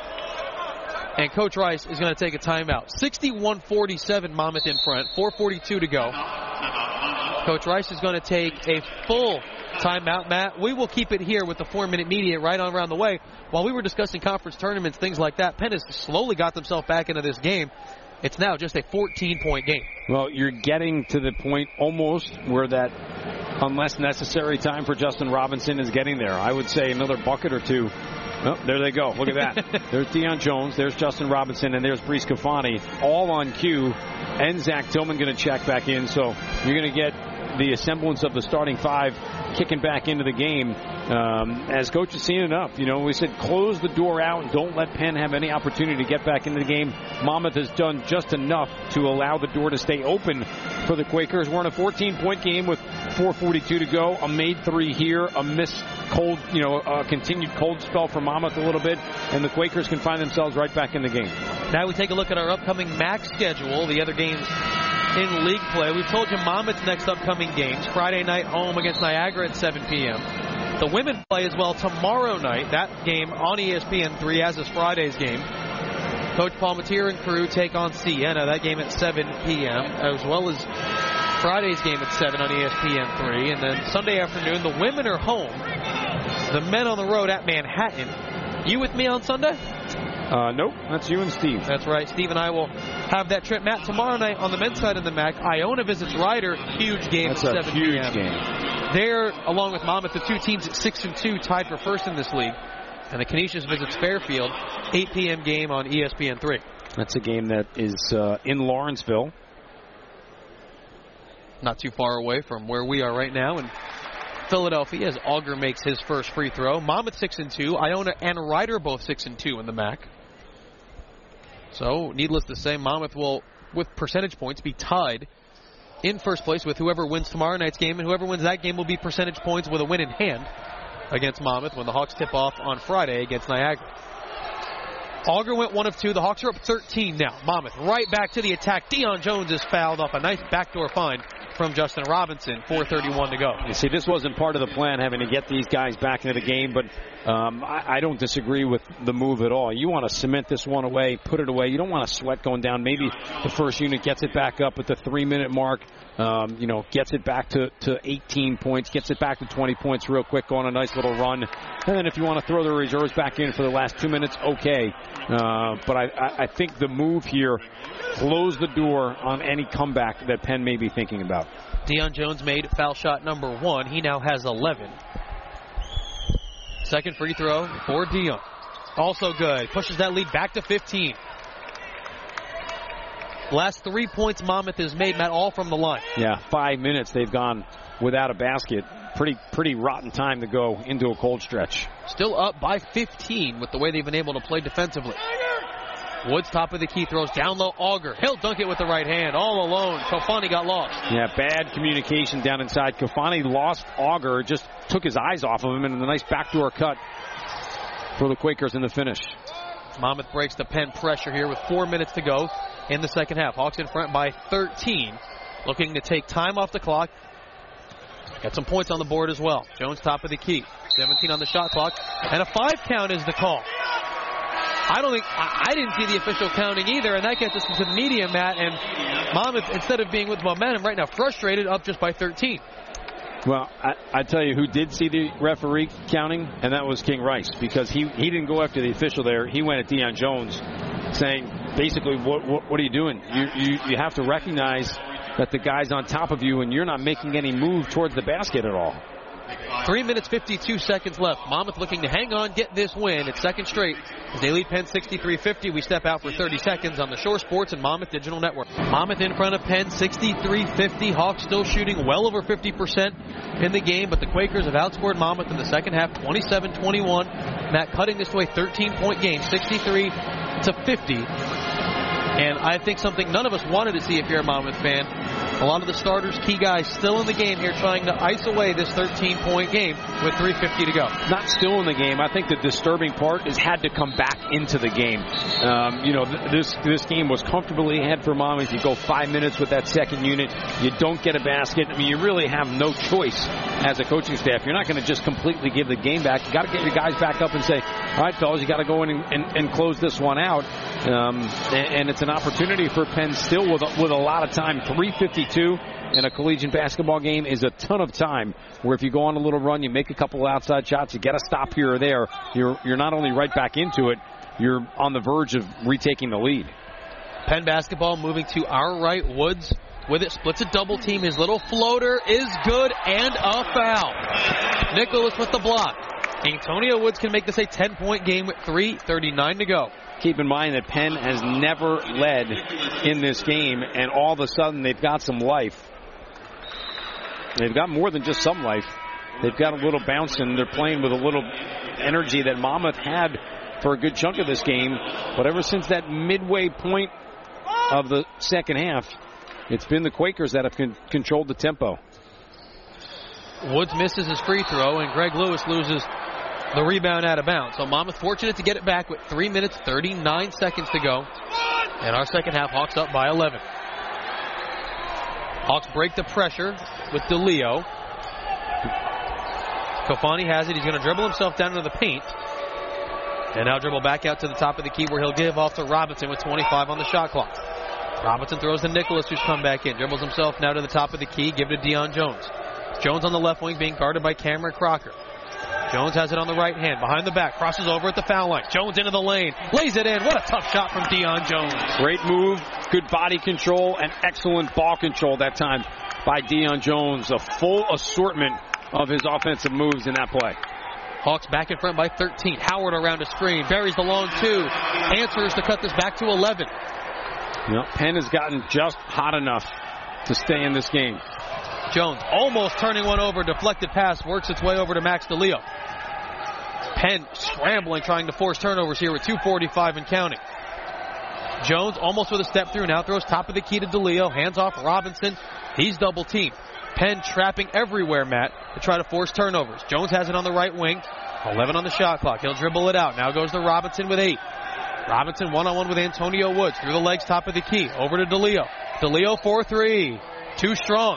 And Coach Rice is going to take a timeout. sixty-one forty-seven, Monmouth in front. four forty-two to go. Coach Rice is going to take a full timeout, Matt. We will keep it here with the four-minute media right on around the way. While we were discussing conference tournaments, things like that, Penn has slowly got themselves back into this game. It's now just a fourteen-point game. Well, you're getting to the point almost where that unless necessary time for Justin Robinson is getting there. I would say another bucket or two. Oh, there they go. Look at that. There's Deion Jones. There's Justin Robinson. And there's Brees Kafani. All on cue. And Zach Tillman going to check back in. So you're going to get the semblance of the starting five kicking back into the game. Um, as coach is seeing enough. You know, we said close the door out and don't let Penn have any opportunity to get back into the game. Monmouth has done just enough to allow the door to stay open for the Quakers. We're in a fourteen-point game with four forty-two to go. A made three here. A missed cold, you know, a continued cold spell for Monmouth a little bit. And the Quakers can find themselves right back in the game. Now we take a look at our upcoming M A C schedule. The other games in league play. We've told you Monmouth's next upcoming games. Friday night home against Niagara at seven p.m. The women play as well tomorrow night. That game on E S P N three, as is Friday's game. Coach Palmatier and crew take on Siena. That game at seven p.m. as well as Friday's game at seven on E S P N three. And then Sunday afternoon, the women are home. The men on the road at Manhattan. You with me on Sunday? Uh, nope, that's you and Steve. That's right. Steve and I will have that trip. Matt, tomorrow night on the men's side of the M A C, Iona visits Ryder. Huge game that's at a seven huge p.m. game. They're, along with Monmouth, the two teams at six and two, tied for first in this league. And the Canisius visits Fairfield, eight p.m. game on E S P N three. That's a game that is uh, in Lawrenceville. Not too far away from where we are right now in Philadelphia, as Auger makes his first free throw. Monmouth six and two, Iona and Ryder both six and two in the M A C. So, needless to say, Monmouth will, with percentage points, be tied in first place with whoever wins tomorrow night's game, and whoever wins that game will be percentage points with a win in hand against Monmouth when the Hawks tip off on Friday against Niagara. Auger went one of two. The Hawks are up thirteen now. Monmouth right back to the attack. Deion Jones is fouled off a nice backdoor find from Justin Robinson. four thirty-one to go. You see, this wasn't part of the plan, having to get these guys back into the game, but um, I, I don't disagree with the move at all. You want to cement this one away, put it away. You don't want to sweat going down. Maybe the first unit gets it back up at the three-minute mark, um, you know, gets it back to, to eighteen points, gets it back to twenty points real quick, go on a nice little run. And then if you want to throw the reserves back in for the last two minutes, okay. Uh, but I, I, I think the move here closed the door on any comeback that Penn may be thinking about. Deion Jones made foul shot number one. He now has eleven. Second free throw for Deion. Also good. Pushes that lead back to fifteen. Last three points Monmouth has made, Matt, all from the line. Yeah, five minutes they've gone without a basket. Pretty pretty rotten time to go into a cold stretch. Still up by fifteen with the way they've been able to play defensively. Woods, top of the key, throws down low. Auger, he'll dunk it with the right hand, all alone. Kofani got lost. Yeah, bad communication down inside. Kofani lost Auger, just took his eyes off of him, and a nice backdoor cut for the Quakers in the finish. Monmouth breaks the Penn pressure here with four minutes to go in the second half. Hawks in front by thirteen, looking to take time off the clock. Got some points on the board as well. Jones, top of the key, seventeen on the shot clock, and a five count is the call. I don't think, I, I didn't see the official counting either, and that gets us into the media, Matt, and Monmouth, instead of being with momentum right now, frustrated, up just by thirteen. Well, I, I tell you who did see the referee counting, and that was King Rice, because he, he didn't go after the official there. He went at Deion Jones, saying, basically, what, what, what are you doing? You, you, you have to recognize that the guy's on top of you, and you're not making any move towards the basket at all. Three minutes, fifty-two seconds left. Monmouth looking to hang on, get this win. It's second straight. As they lead Penn sixty-three fifty, we step out for thirty seconds on the Shore Sports and Monmouth Digital Network. Monmouth in front of Penn sixty-three fifty. Hawks still shooting well over fifty percent in the game, but the Quakers have outscored Monmouth in the second half twenty-seven twenty-one. Matt, cutting this to a thirteen-point game, sixty-three to fifty. And I think something none of us wanted to see if you're a Monmouth fan. A lot of the starters, key guys, still in the game here trying to ice away this thirteen-point game with three fifty to go. Not still in the game. I think the disturbing part is had to come back into the game. Um, you know, th- this this game was comfortably ahead for Monmouth. You go five minutes with that second unit. You don't get a basket. I mean, you really have no choice as a coaching staff. You're not going to just completely give the game back. You got to get your guys back up and say, all right, fellas, you got to go in and, and, and close this one out. Um, and, and it's an opportunity for Penn still with a, with a lot of time. three fifty-two in a collegiate basketball game is a ton of time, where if you go on a little run, you make a couple outside shots, you get a stop here or there, you're you're not only right back into it, you're on the verge of retaking the lead. Penn basketball moving to our right. Woods with it, splits a double team. His little floater is good, and a foul. Nicholas with the block. Antonio Woods can make this a ten-point game with three thirty-nine to go. Keep in mind that Penn has never led in this game, and all of a sudden they've got some life. They've got more than just some life. They've got a little bounce, and they're playing with a little energy that Monmouth had for a good chunk of this game. But ever since that midway point of the second half, it's been the Quakers that have con- controlled the tempo. Woods misses his free throw, and Greg Lewis loses the rebound out of bounds. So Monmouth fortunate to get it back with three minutes, thirty-nine seconds to go. And our second half, Hawks up by eleven. Hawks break the pressure with DeLeo. Kofani has it. He's going to dribble himself down into the paint. And now dribble back out to the top of the key, where he'll give off to Robinson with twenty-five on the shot clock. Robinson throws to Nicholas, who's come back in. Dribbles himself now to the top of the key. Give it to Deion Jones. Jones on the left wing being guarded by Cameron Crocker. Jones has it on the right hand, behind the back, crosses over at the foul line. Jones into the lane, lays it in. What a tough shot from Deion Jones. Great move, good body control, and excellent ball control that time by Deion Jones. A full assortment of his offensive moves in that play. Hawks back in front by thirteen. Howard around a screen, buries the long two. Answers to cut this back to eleven. Yep, Penn has gotten just hot enough to stay in this game. Jones almost turning one over. Deflected pass works its way over to Max DeLeo. Penn scrambling, trying to force turnovers here with two forty-five and counting. Jones almost with a step through. Now throws top of the key to DeLeo. Hands off Robinson. He's double teamed. Penn trapping everywhere, Matt, to try to force turnovers. Jones has it on the right wing. eleven on the shot clock. He'll dribble it out. Now goes to Robinson with eight. Robinson one-on-one with Antonio Woods. Through the legs, top of the key. Over to DeLeo. DeLeo four three. Too strong.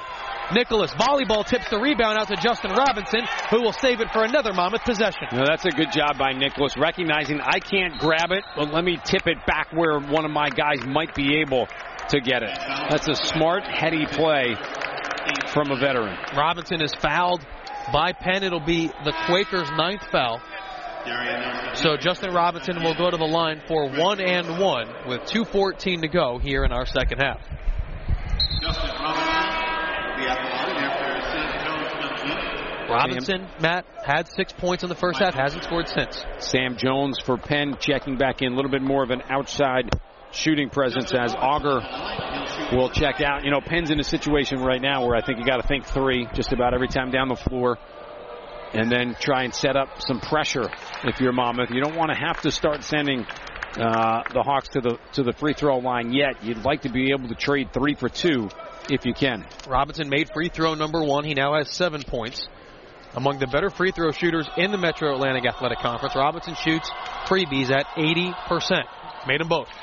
Nicholas, volleyball tips the rebound out to Justin Robinson, who will save it for another Monmouth possession. Now, that's a good job by Nicholas, recognizing I can't grab it, but let me tip it back where one of my guys might be able to get it. That's a smart, heady play from a veteran. Robinson is fouled by Penn. It'll be the Quakers' ninth foul. So Justin Robinson will go to the line for one and one with two fourteen to go here in our second half. Justin Robinson will be at the line after Sam Jones comes in. Robinson, Matt, had six points in the first half, hasn't scored since. Sam Jones for Penn checking back in, a little bit more of an outside shooting presence as Auger will check out. You know, Penn's in a situation right now where I think you got to think three just about every time down the floor, and then try and set up some pressure if you're Monmouth. You don't want to have to start sending uh, the Hawks to the to the free throw line yet. You'd like to be able to trade three for two if you can. Robinson made free throw number one. He now has seven points. Among the better free throw shooters in the Metro Atlantic Athletic Conference, Robinson shoots freebies at eighty percent. Made them both.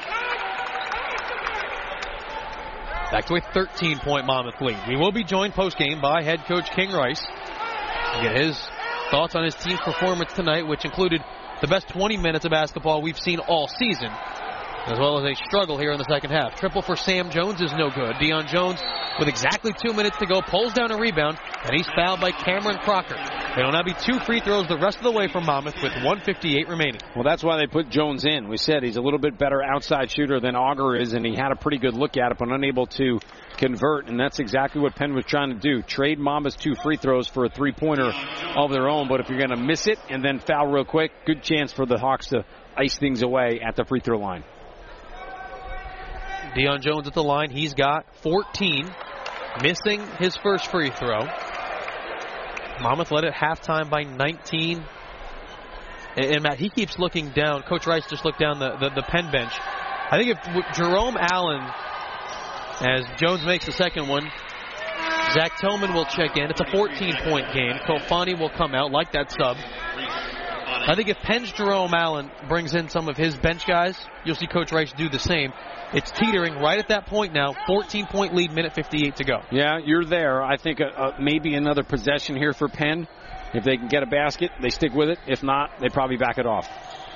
Back to a thirteen-point Monmouth lead. We will be joined postgame by head coach King Rice. Get his thoughts on his team's performance tonight, which included the best twenty minutes of basketball we've seen all season, as well as a struggle here in the second half. Triple for Sam Jones is no good. Deion Jones, with exactly two minutes to go, pulls down a rebound, and he's fouled by Cameron Crocker. It'll now be two free throws the rest of the way from Monmouth with one fifty-eight remaining. Well, that's why they put Jones in. We said he's a little bit better outside shooter than Auger is, and he had a pretty good look at it, but unable to convert, and that's exactly what Penn was trying to do. Trade Monmouth's two free throws for a three-pointer of their own, but if you're going to miss it and then foul real quick, good chance for the Hawks to ice things away at the free throw line. Deion Jones at the line. He's got fourteen, missing his first free throw. Monmouth led at halftime by nineteen. And, and Matt, he keeps looking down. Coach Rice just looked down the, the, the Penn bench. I think if Jerome Allen, as Jones makes the second one, Zach Tillman will check in. It's a fourteen-point game. Kofani will come out like that sub. I think if Penn's Jerome Allen brings in some of his bench guys, you'll see Coach Rice do the same. It's teetering right at that point now. fourteen-point lead, minute fifty-eight to go. Yeah, you're there. I think uh, uh, maybe another possession here for Penn. If they can get a basket, they stick with it. If not, they probably back it off.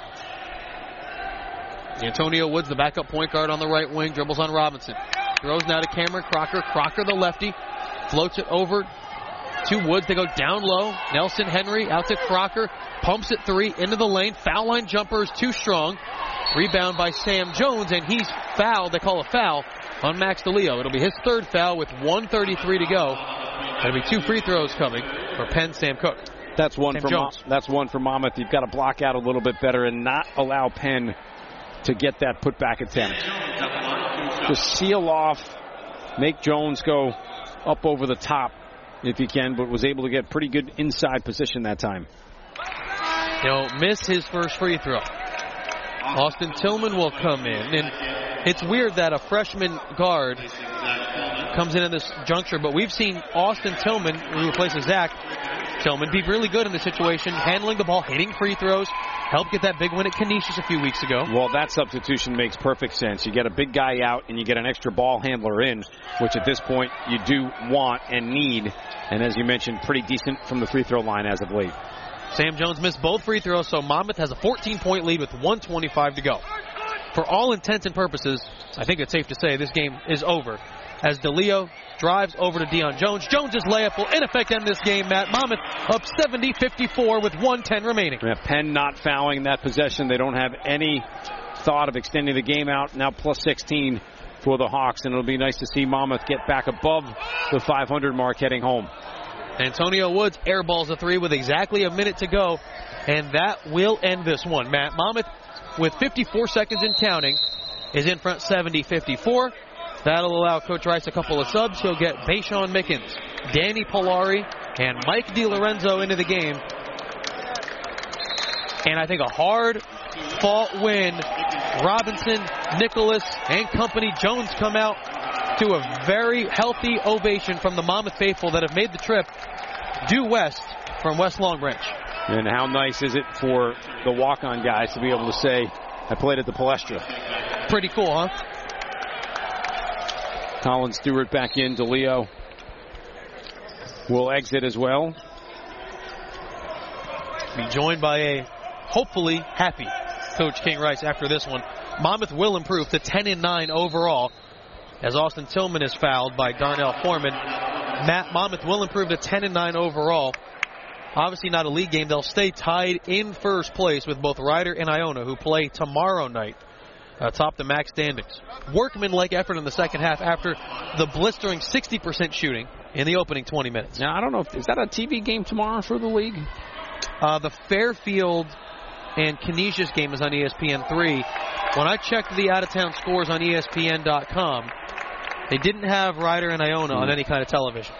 Antonio Woods, the backup point guard on the right wing, dribbles on Robinson. Throws now to Cameron Crocker. Crocker, the lefty, floats it over to Woods. They go down low. Nelson Henry out to Crocker. Pumps it three into the lane. Foul line jumper is too strong. Rebound by Sam Jones, and he's fouled. They call a foul on Max DeLeo. It'll be his third foul with one thirty-three to go. There'll be two free throws coming for Penn Sam Cook. That's one Sam for Mo- that's one for Monmouth. You've got to block out a little bit better and not allow Penn to get that putback attempt. Just seal off, make Jones go up over the top if you can, but was able to get pretty good inside position that time. He'll miss his first free throw. Austin Tillman will come in, and it's weird that a freshman guard comes in at this juncture, but we've seen Austin Tillman, who replaces Zach Tillman, be really good in this situation, handling the ball, hitting free throws, helped get that big win at Canisius a few weeks ago. Well, that substitution makes perfect sense. You get a big guy out, and you get an extra ball handler in, which at this point you do want and need, and as you mentioned, pretty decent from the free throw line as of late. Sam Jones missed both free throws, so Monmouth has a fourteen-point lead with one twenty-five to go. For all intents and purposes, I think it's safe to say this game is over. As DeLeo drives over to Deion Jones. Jones's layup will in effect end this game, Matt. Monmouth up seventy fifty-four with one ten remaining. Yeah, Penn not fouling that possession. They don't have any thought of extending the game out. Now plus sixteen for the Hawks, and it'll be nice to see Monmouth get back above the five hundred mark heading home. Antonio Woods airballs a three with exactly a minute to go, and that will end this one. Matt, Monmouth, with fifty-four seconds and counting, is in front seventy fifty-four. That'll allow Coach Rice a couple of subs. He'll get Bayshawn Mickens, Danny Polari, and Mike DiLorenzo into the game. And I think a hard-fought win. Robinson, Nicholas, and company. Jones come out to a very healthy ovation from the Monmouth faithful that have made the trip due west from West Long Branch. And how nice is it for the walk-on guys to be able to say, I played at the Palestra. Pretty cool, huh? Colin Stewart back in, DeLeo will exit as well. Be joined by a hopefully happy Coach King Rice after this one. Monmouth will improve to ten and nine overall as Austin Tillman is fouled by Darnell Foreman. Matt Monmouth will improve to ten and nine overall. Obviously not a league game. They'll stay tied in first place with both Ryder and Iona, who play tomorrow night atop the M A C standings. Workman-like effort in the second half after the blistering sixty percent shooting in the opening twenty minutes. Now, I don't know, if is that a T V game tomorrow for the league? Uh, the Fairfield and Canisius game is on E S P N three. When I checked the out-of-town scores on E S P N dot com, they didn't have Ryder and Iona on any kind of television.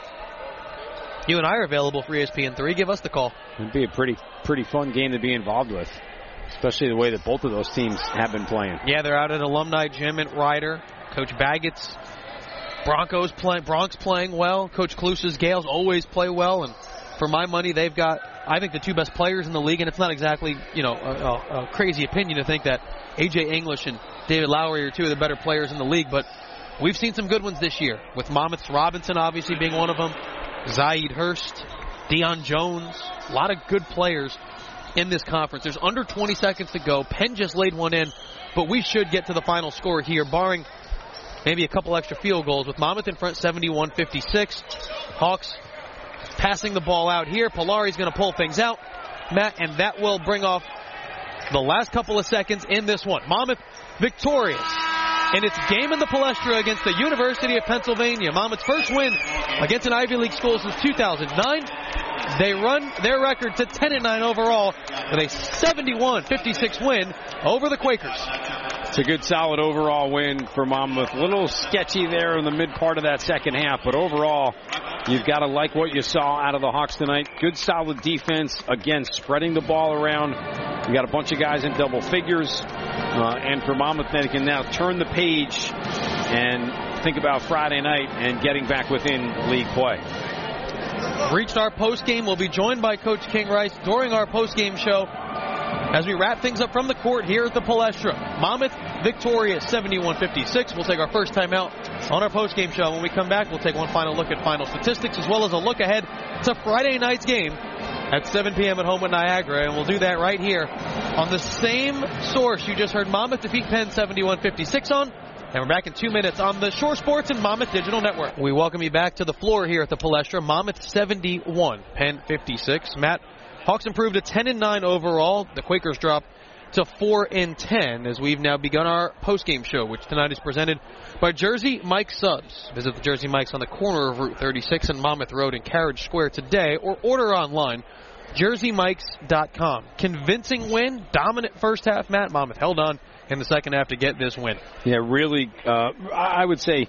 You and I are available for E S P N three. Give us the call. It'd be a pretty pretty fun game to be involved with, especially the way that both of those teams have been playing. Yeah, they're out at Alumni Gym at Ryder. Coach Baggett's Broncos play, Bronx playing well. Coach Cluse's Gales always play well, and for my money, they've got, I think, the two best players in the league, and it's not exactly, you know, a, a, a crazy opinion to think that A J English and David Lowery are two of the better players in the league, but we've seen some good ones this year, with Monmouth's Robinson obviously being one of them, Zaid Hurst, Deion Jones, a lot of good players in this conference. There's under twenty seconds to go. Penn just laid one in, but we should get to the final score here, barring maybe a couple extra field goals, with Monmouth in front seventy-one fifty-six. Hawks passing the ball out here. Polari's going to pull things out, Matt, and that will bring off the last couple of seconds in this one. Monmouth victorious in its game in the Palestra against the University of Pennsylvania. Monmouth's first win against an Ivy League school since two thousand nine. They run their record to ten and nine overall with a seventy-one fifty-six win over the Quakers. It's a good, solid overall win for Monmouth. A little sketchy there in the mid part of that second half, but overall, you've got to like what you saw out of the Hawks tonight. Good, solid defense. Again, spreading the ball around. You got a bunch of guys in double figures. Uh, and for Monmouth, they can now turn the page and think about Friday night and getting back within league play. Reached our postgame. We'll be joined by Coach King Rice during our postgame show as we wrap things up from the court here at the Palestra. Monmouth victorious seventy-one fifty-six. We'll take our first time out on our postgame show. When we come back, we'll take one final look at final statistics as well as a look ahead to Friday night's game at seven p.m. at home at Niagara. And we'll do that right here on the same source you just heard Monmouth defeat Penn seventy-one fifty-six on. And we're back in two minutes on the Shore Sports and Monmouth Digital Network. We welcome you back to the floor here at the Palestra. Monmouth seventy-one, Penn fifty-six. Matt, Hawks improved to ten and nine overall. The Quakers drop to four and ten as we've now begun our postgame show, which tonight is presented by Jersey Mike's Subs. Visit the Jersey Mike's on the corner of Route thirty-six and Monmouth Road in Carriage Square today, or order online, jersey mikes dot com. Convincing win, dominant first half, Matt. Monmouth held on in the second half to get this win. Yeah, really, uh, I would say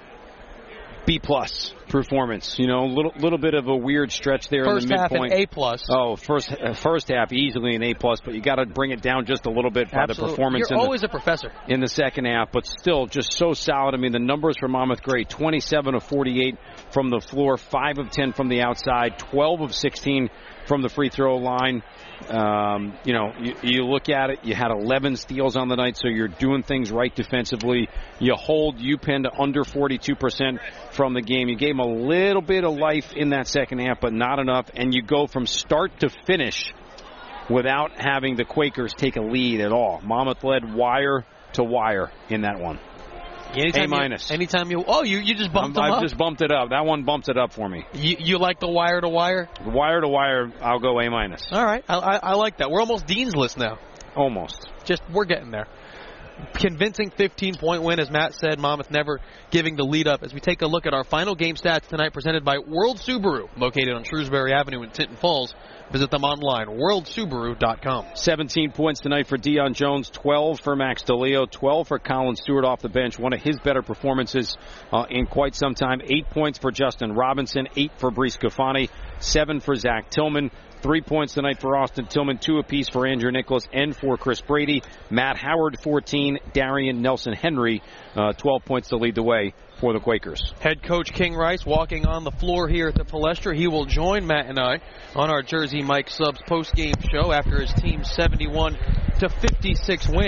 B plus performance. You know, a little little bit of a weird stretch there first in the midpoint. First half an A plus. Oh, first uh, first half easily an A plus, but you got to bring it down just a little bit by Absolutely. the performance. You're in always the, a professor in the second half, but still just so solid. I mean, the numbers for Monmouth great: twenty-seven of forty-eight from the floor, five of ten from the outside, twelve of sixteen from the free throw line. Um, you know, you, you look at it, you had eleven steals on the night, so you're doing things right defensively. You hold UPenn to under forty-two percent from the game. You gave them a little bit of life in that second half, but not enough. And you go from start to finish without having the Quakers take a lead at all. Monmouth led wire to wire in that one. Anytime A minus. You, anytime you, oh, you, you just bumped them I've up. just bumped it up. That one bumped it up for me. You, you like the wire to wire? Wire to wire, I'll go A minus. All right, I, I, I like that. We're almost Dean's List now. Almost. Just we're getting there. Convincing fifteen-point win, as Matt said. Monmouth never giving the lead up. As we take a look at our final game stats tonight, presented by World Subaru, located on Shrewsbury Avenue in Tinton Falls. Visit them online, world subaru dot com. seventeen points tonight for Deion Jones, twelve for Max DeLeo, twelve for Colin Stewart off the bench, one of his better performances uh, in quite some time. Eight points for Justin Robinson, eight for Brees Kafani, seven for Zach Tillman. Three points tonight for Austin Tillman, two apiece for Andrew Nicholas and for Chris Brady. Matt Howard, fourteen. Darian Nelson-Henry, uh, twelve points to lead the way for the Quakers. Head coach King Rice walking on the floor here at the Palestra. He will join Matt and I on our Jersey Mike Subs post-game show after his team's seventy-one to fifty-six win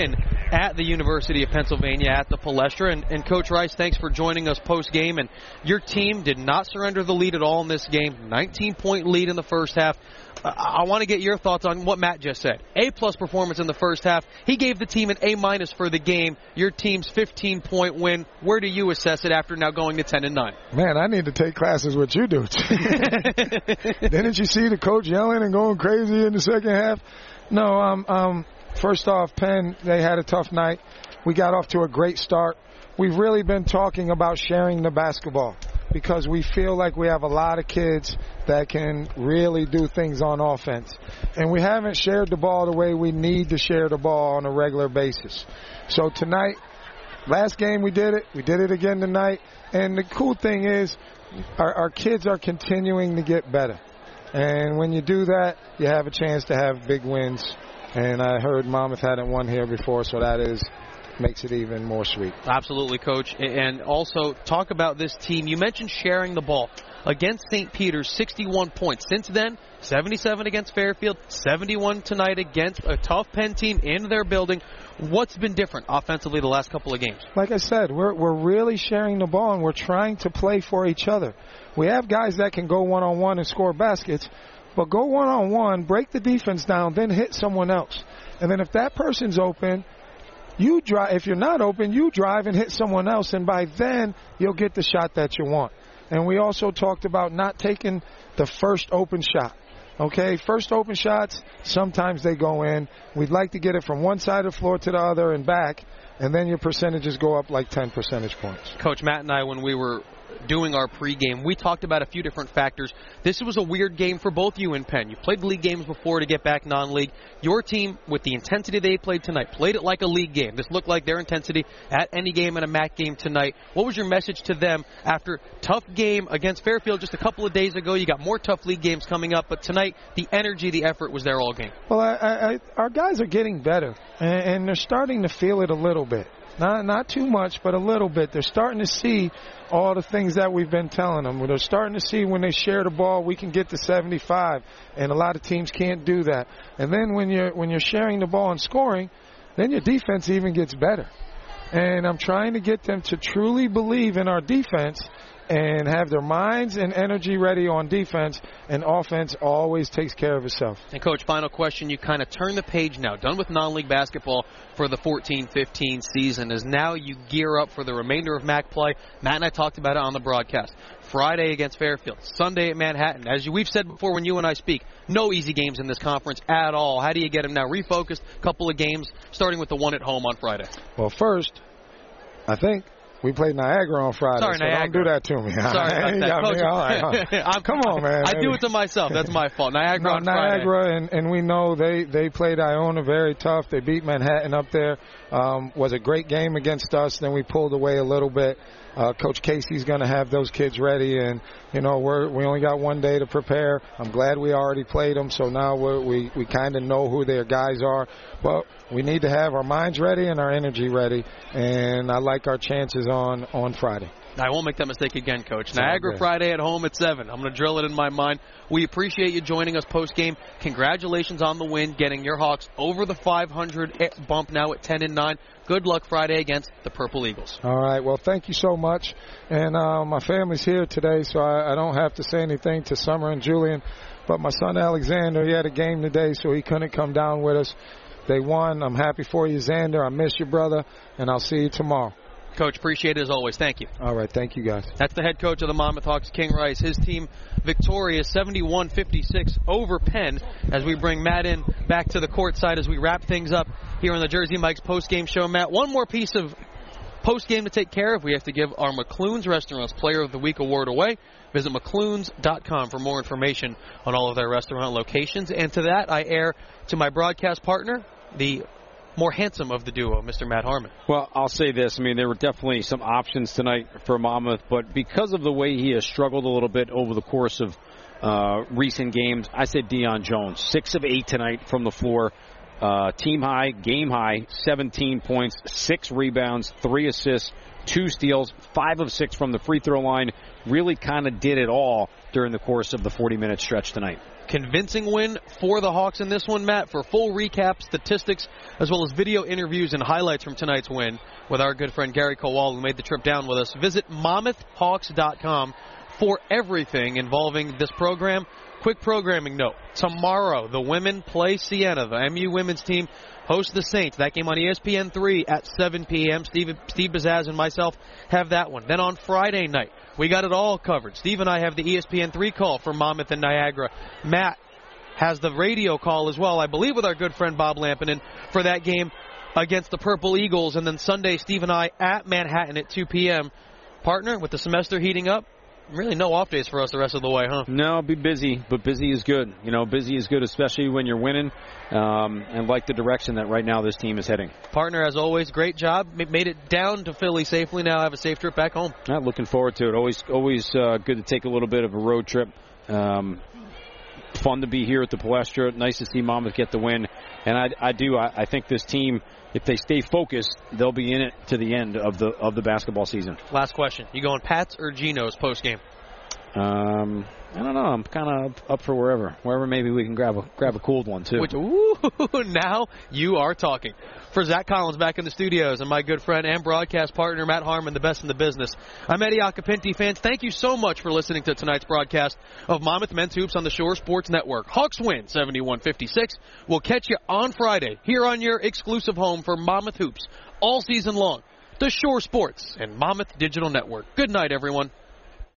at the University of Pennsylvania at the Palestra. And, and Coach Rice, thanks for joining us post-game. And your team did not surrender the lead at all in this game. nineteen-point lead in the first half. Uh, I want to get your thoughts on what Matt just said. A-plus performance in the first half. He gave the team an A-minus for the game. Your team's fifteen-point win. Where do you assess it after now going to ten and nine? Man, I need to take classes what you do. Didn't you see the coach yelling and going crazy in the second half? No, um, um, first off, Penn, they had a tough night. We got off to a great start. We've really been talking about sharing the basketball because we feel like we have a lot of kids that can really do things on offense. And we haven't shared the ball the way we need to share the ball on a regular basis. So tonight, last game we did it. We did it again tonight. And the cool thing is our, our kids are continuing to get better. And when you do that, you have a chance to have big wins. And I heard Monmouth hadn't won here before, so that is makes it even more sweet. Absolutely, Coach. And also, talk about this team. You mentioned sharing the ball. Against Saint Peter's, sixty-one points. Since then, seventy-seven against Fairfield, seventy-one tonight against a tough Penn team in their building. What's been different offensively the last couple of games? Like I said, we're we're really sharing the ball, and we're trying to play for each other. We have guys that can go one-on-one and score baskets, but go one-on-one, break the defense down, then hit someone else. And then if that person's open, you drive. If you're not open, you drive and hit someone else, and by then you'll get the shot that you want. And we also talked about not taking the first open shot. Okay, first open shots, sometimes they go in. We'd like to get it from one side of the floor to the other and back, and then your percentages go up like ten percentage points. Coach, Matt and I, when we were doing our pregame, we talked about a few different factors. This was a weird game for both you and Penn. You played league games before to get back non-league. Your team, with the intensity they played tonight, played it like a league game. This looked like their intensity at any game and a M A C game tonight. What was your message to them after tough game against Fairfield just a couple of days ago? You got more tough league games coming up, but tonight the energy, the effort was there all game. Well, I, I, our guys are getting better, and, and they're starting to feel it a little bit. Not not too much, but a little bit. They're starting to see all the things that we've been telling them. They're starting to see when they share the ball, we can get to seventy-five, and a lot of teams can't do that. And then when you're when you're sharing the ball and scoring, then your defense even gets better. And I'm trying to get them to truly believe in our defense and have their minds and energy ready on defense, and offense always takes care of itself. And, Coach, final question. You kind of turn the page now, done with non-league basketball for the fourteen fifteen season, as now you gear up for the remainder of M A C play. Matt and I talked about it on the broadcast. Friday against Fairfield, Sunday at Manhattan. As we've said before when you and I speak, no easy games in this conference at all. How do you get them now refocused? A couple of games, starting with the one at home on Friday. Well, first, I think we played Niagara on Friday. Sorry, so Niagara. Don't do that to me. Sorry about that, Coach. Me, all right, all right. Come on, man. I do it to myself. That's my fault. Niagara no, on Friday. Niagara, and, and we know they, they played Iona very tough. They beat Manhattan up there. Um, was a great game against us. Then we pulled away a little bit. Uh, Coach Casey's going to have those kids ready, and you know we're we only got one day to prepare. I'm glad we already played them, so now we're, we we kind of know who their guys are. But we need to have our minds ready and our energy ready, and I like our chances on on Friday. I won't make that mistake again, Coach. Niagara Friday at home at seven. I'm going to drill it in my mind. We appreciate you joining us post-game. Congratulations on the win, getting your Hawks over the five hundred bump now at ten and nine. Good luck Friday against the Purple Eagles. All right. Well, thank you so much. And uh, my family's here today, so I, I don't have to say anything to Summer and Julian. But my son Alexander, he had a game today, so he couldn't come down with us. They won. I'm happy for you, Xander. I miss you, brother, and I'll see you tomorrow. Coach, appreciate it as always. Thank you. All right. Thank you, guys. That's the head coach of the Monmouth Hawks, King Rice. His team victorious seventy-one fifty-six over Penn, as we bring Matt in back to the court side as we wrap things up here on the Jersey Mike's post-game show. Matt, one more piece of post-game to take care of. We have to give our McClune's Restaurants Player of the Week award away. Visit McClunes dot com for more information on all of their restaurant locations. And to that, I err to my broadcast partner, the more handsome of the duo, Mister Matt Harmon. Well, I'll say this. I mean, there were definitely some options tonight for Monmouth, but because of the way he has struggled a little bit over the course of uh, recent games, I said Deion Jones. Six of eight tonight from the floor. Uh, team high, game high, seventeen points, six rebounds, three assists, two steals, five of six from the free throw line. Really kind of did it all during the course of the forty-minute stretch tonight. convincing win for the Hawks in this one, Matt. For full recap, statistics, as well as video interviews and highlights from tonight's win with our good friend Gary Kowal, who made the trip down with us, visit Monmouth Hawks dot com for everything involving this program. Quick programming note. Tomorrow, the women play Siena. The M U women's team hosts the Saints. That game on E S P N three at seven p.m. Steve, Steve Bazaz and myself have that one. Then on Friday night, we got it all covered. Steve and I have the E S P N three call for Monmouth and Niagara. Matt has the radio call as well, I believe, with our good friend Bob Lampinen for that game against the Purple Eagles. And then Sunday, Steve and I at Manhattan at two p.m. Partner, with the semester heating up, really no off days for us the rest of the way, huh? No, be busy, but busy is good. You know, busy is good, especially when you're winning, um, and like the direction that right now this team is heading. Partner, as always, great job. Made it down to Philly safely. Now have a safe trip back home. Not looking forward to it. Always, always uh, good to take a little bit of a road trip. Um, fun to be here at the Palestra. Nice to see Monmouth get the win, and I, I do. I, I think this team, if they stay focused, they'll be in it to the end of the of the basketball season. Last question. You going Pats or Geno's post-game? Um, I don't know. I'm kind of up for wherever. Wherever maybe we can grab a grab a cold one, too. Which, ooh, now you are talking. For Zach Collins back in the studios and my good friend and broadcast partner, Matt Harmon, the best in the business, I'm Eddie Acapinti. Fans, thank you so much for listening to tonight's broadcast of Monmouth Men's Hoops on the Shore Sports Network. Hawks win seventy-one fifty-six. We'll catch you on Friday here on your exclusive home for Monmouth Hoops all season long. The Shore Sports and Monmouth Digital Network. Good night, everyone.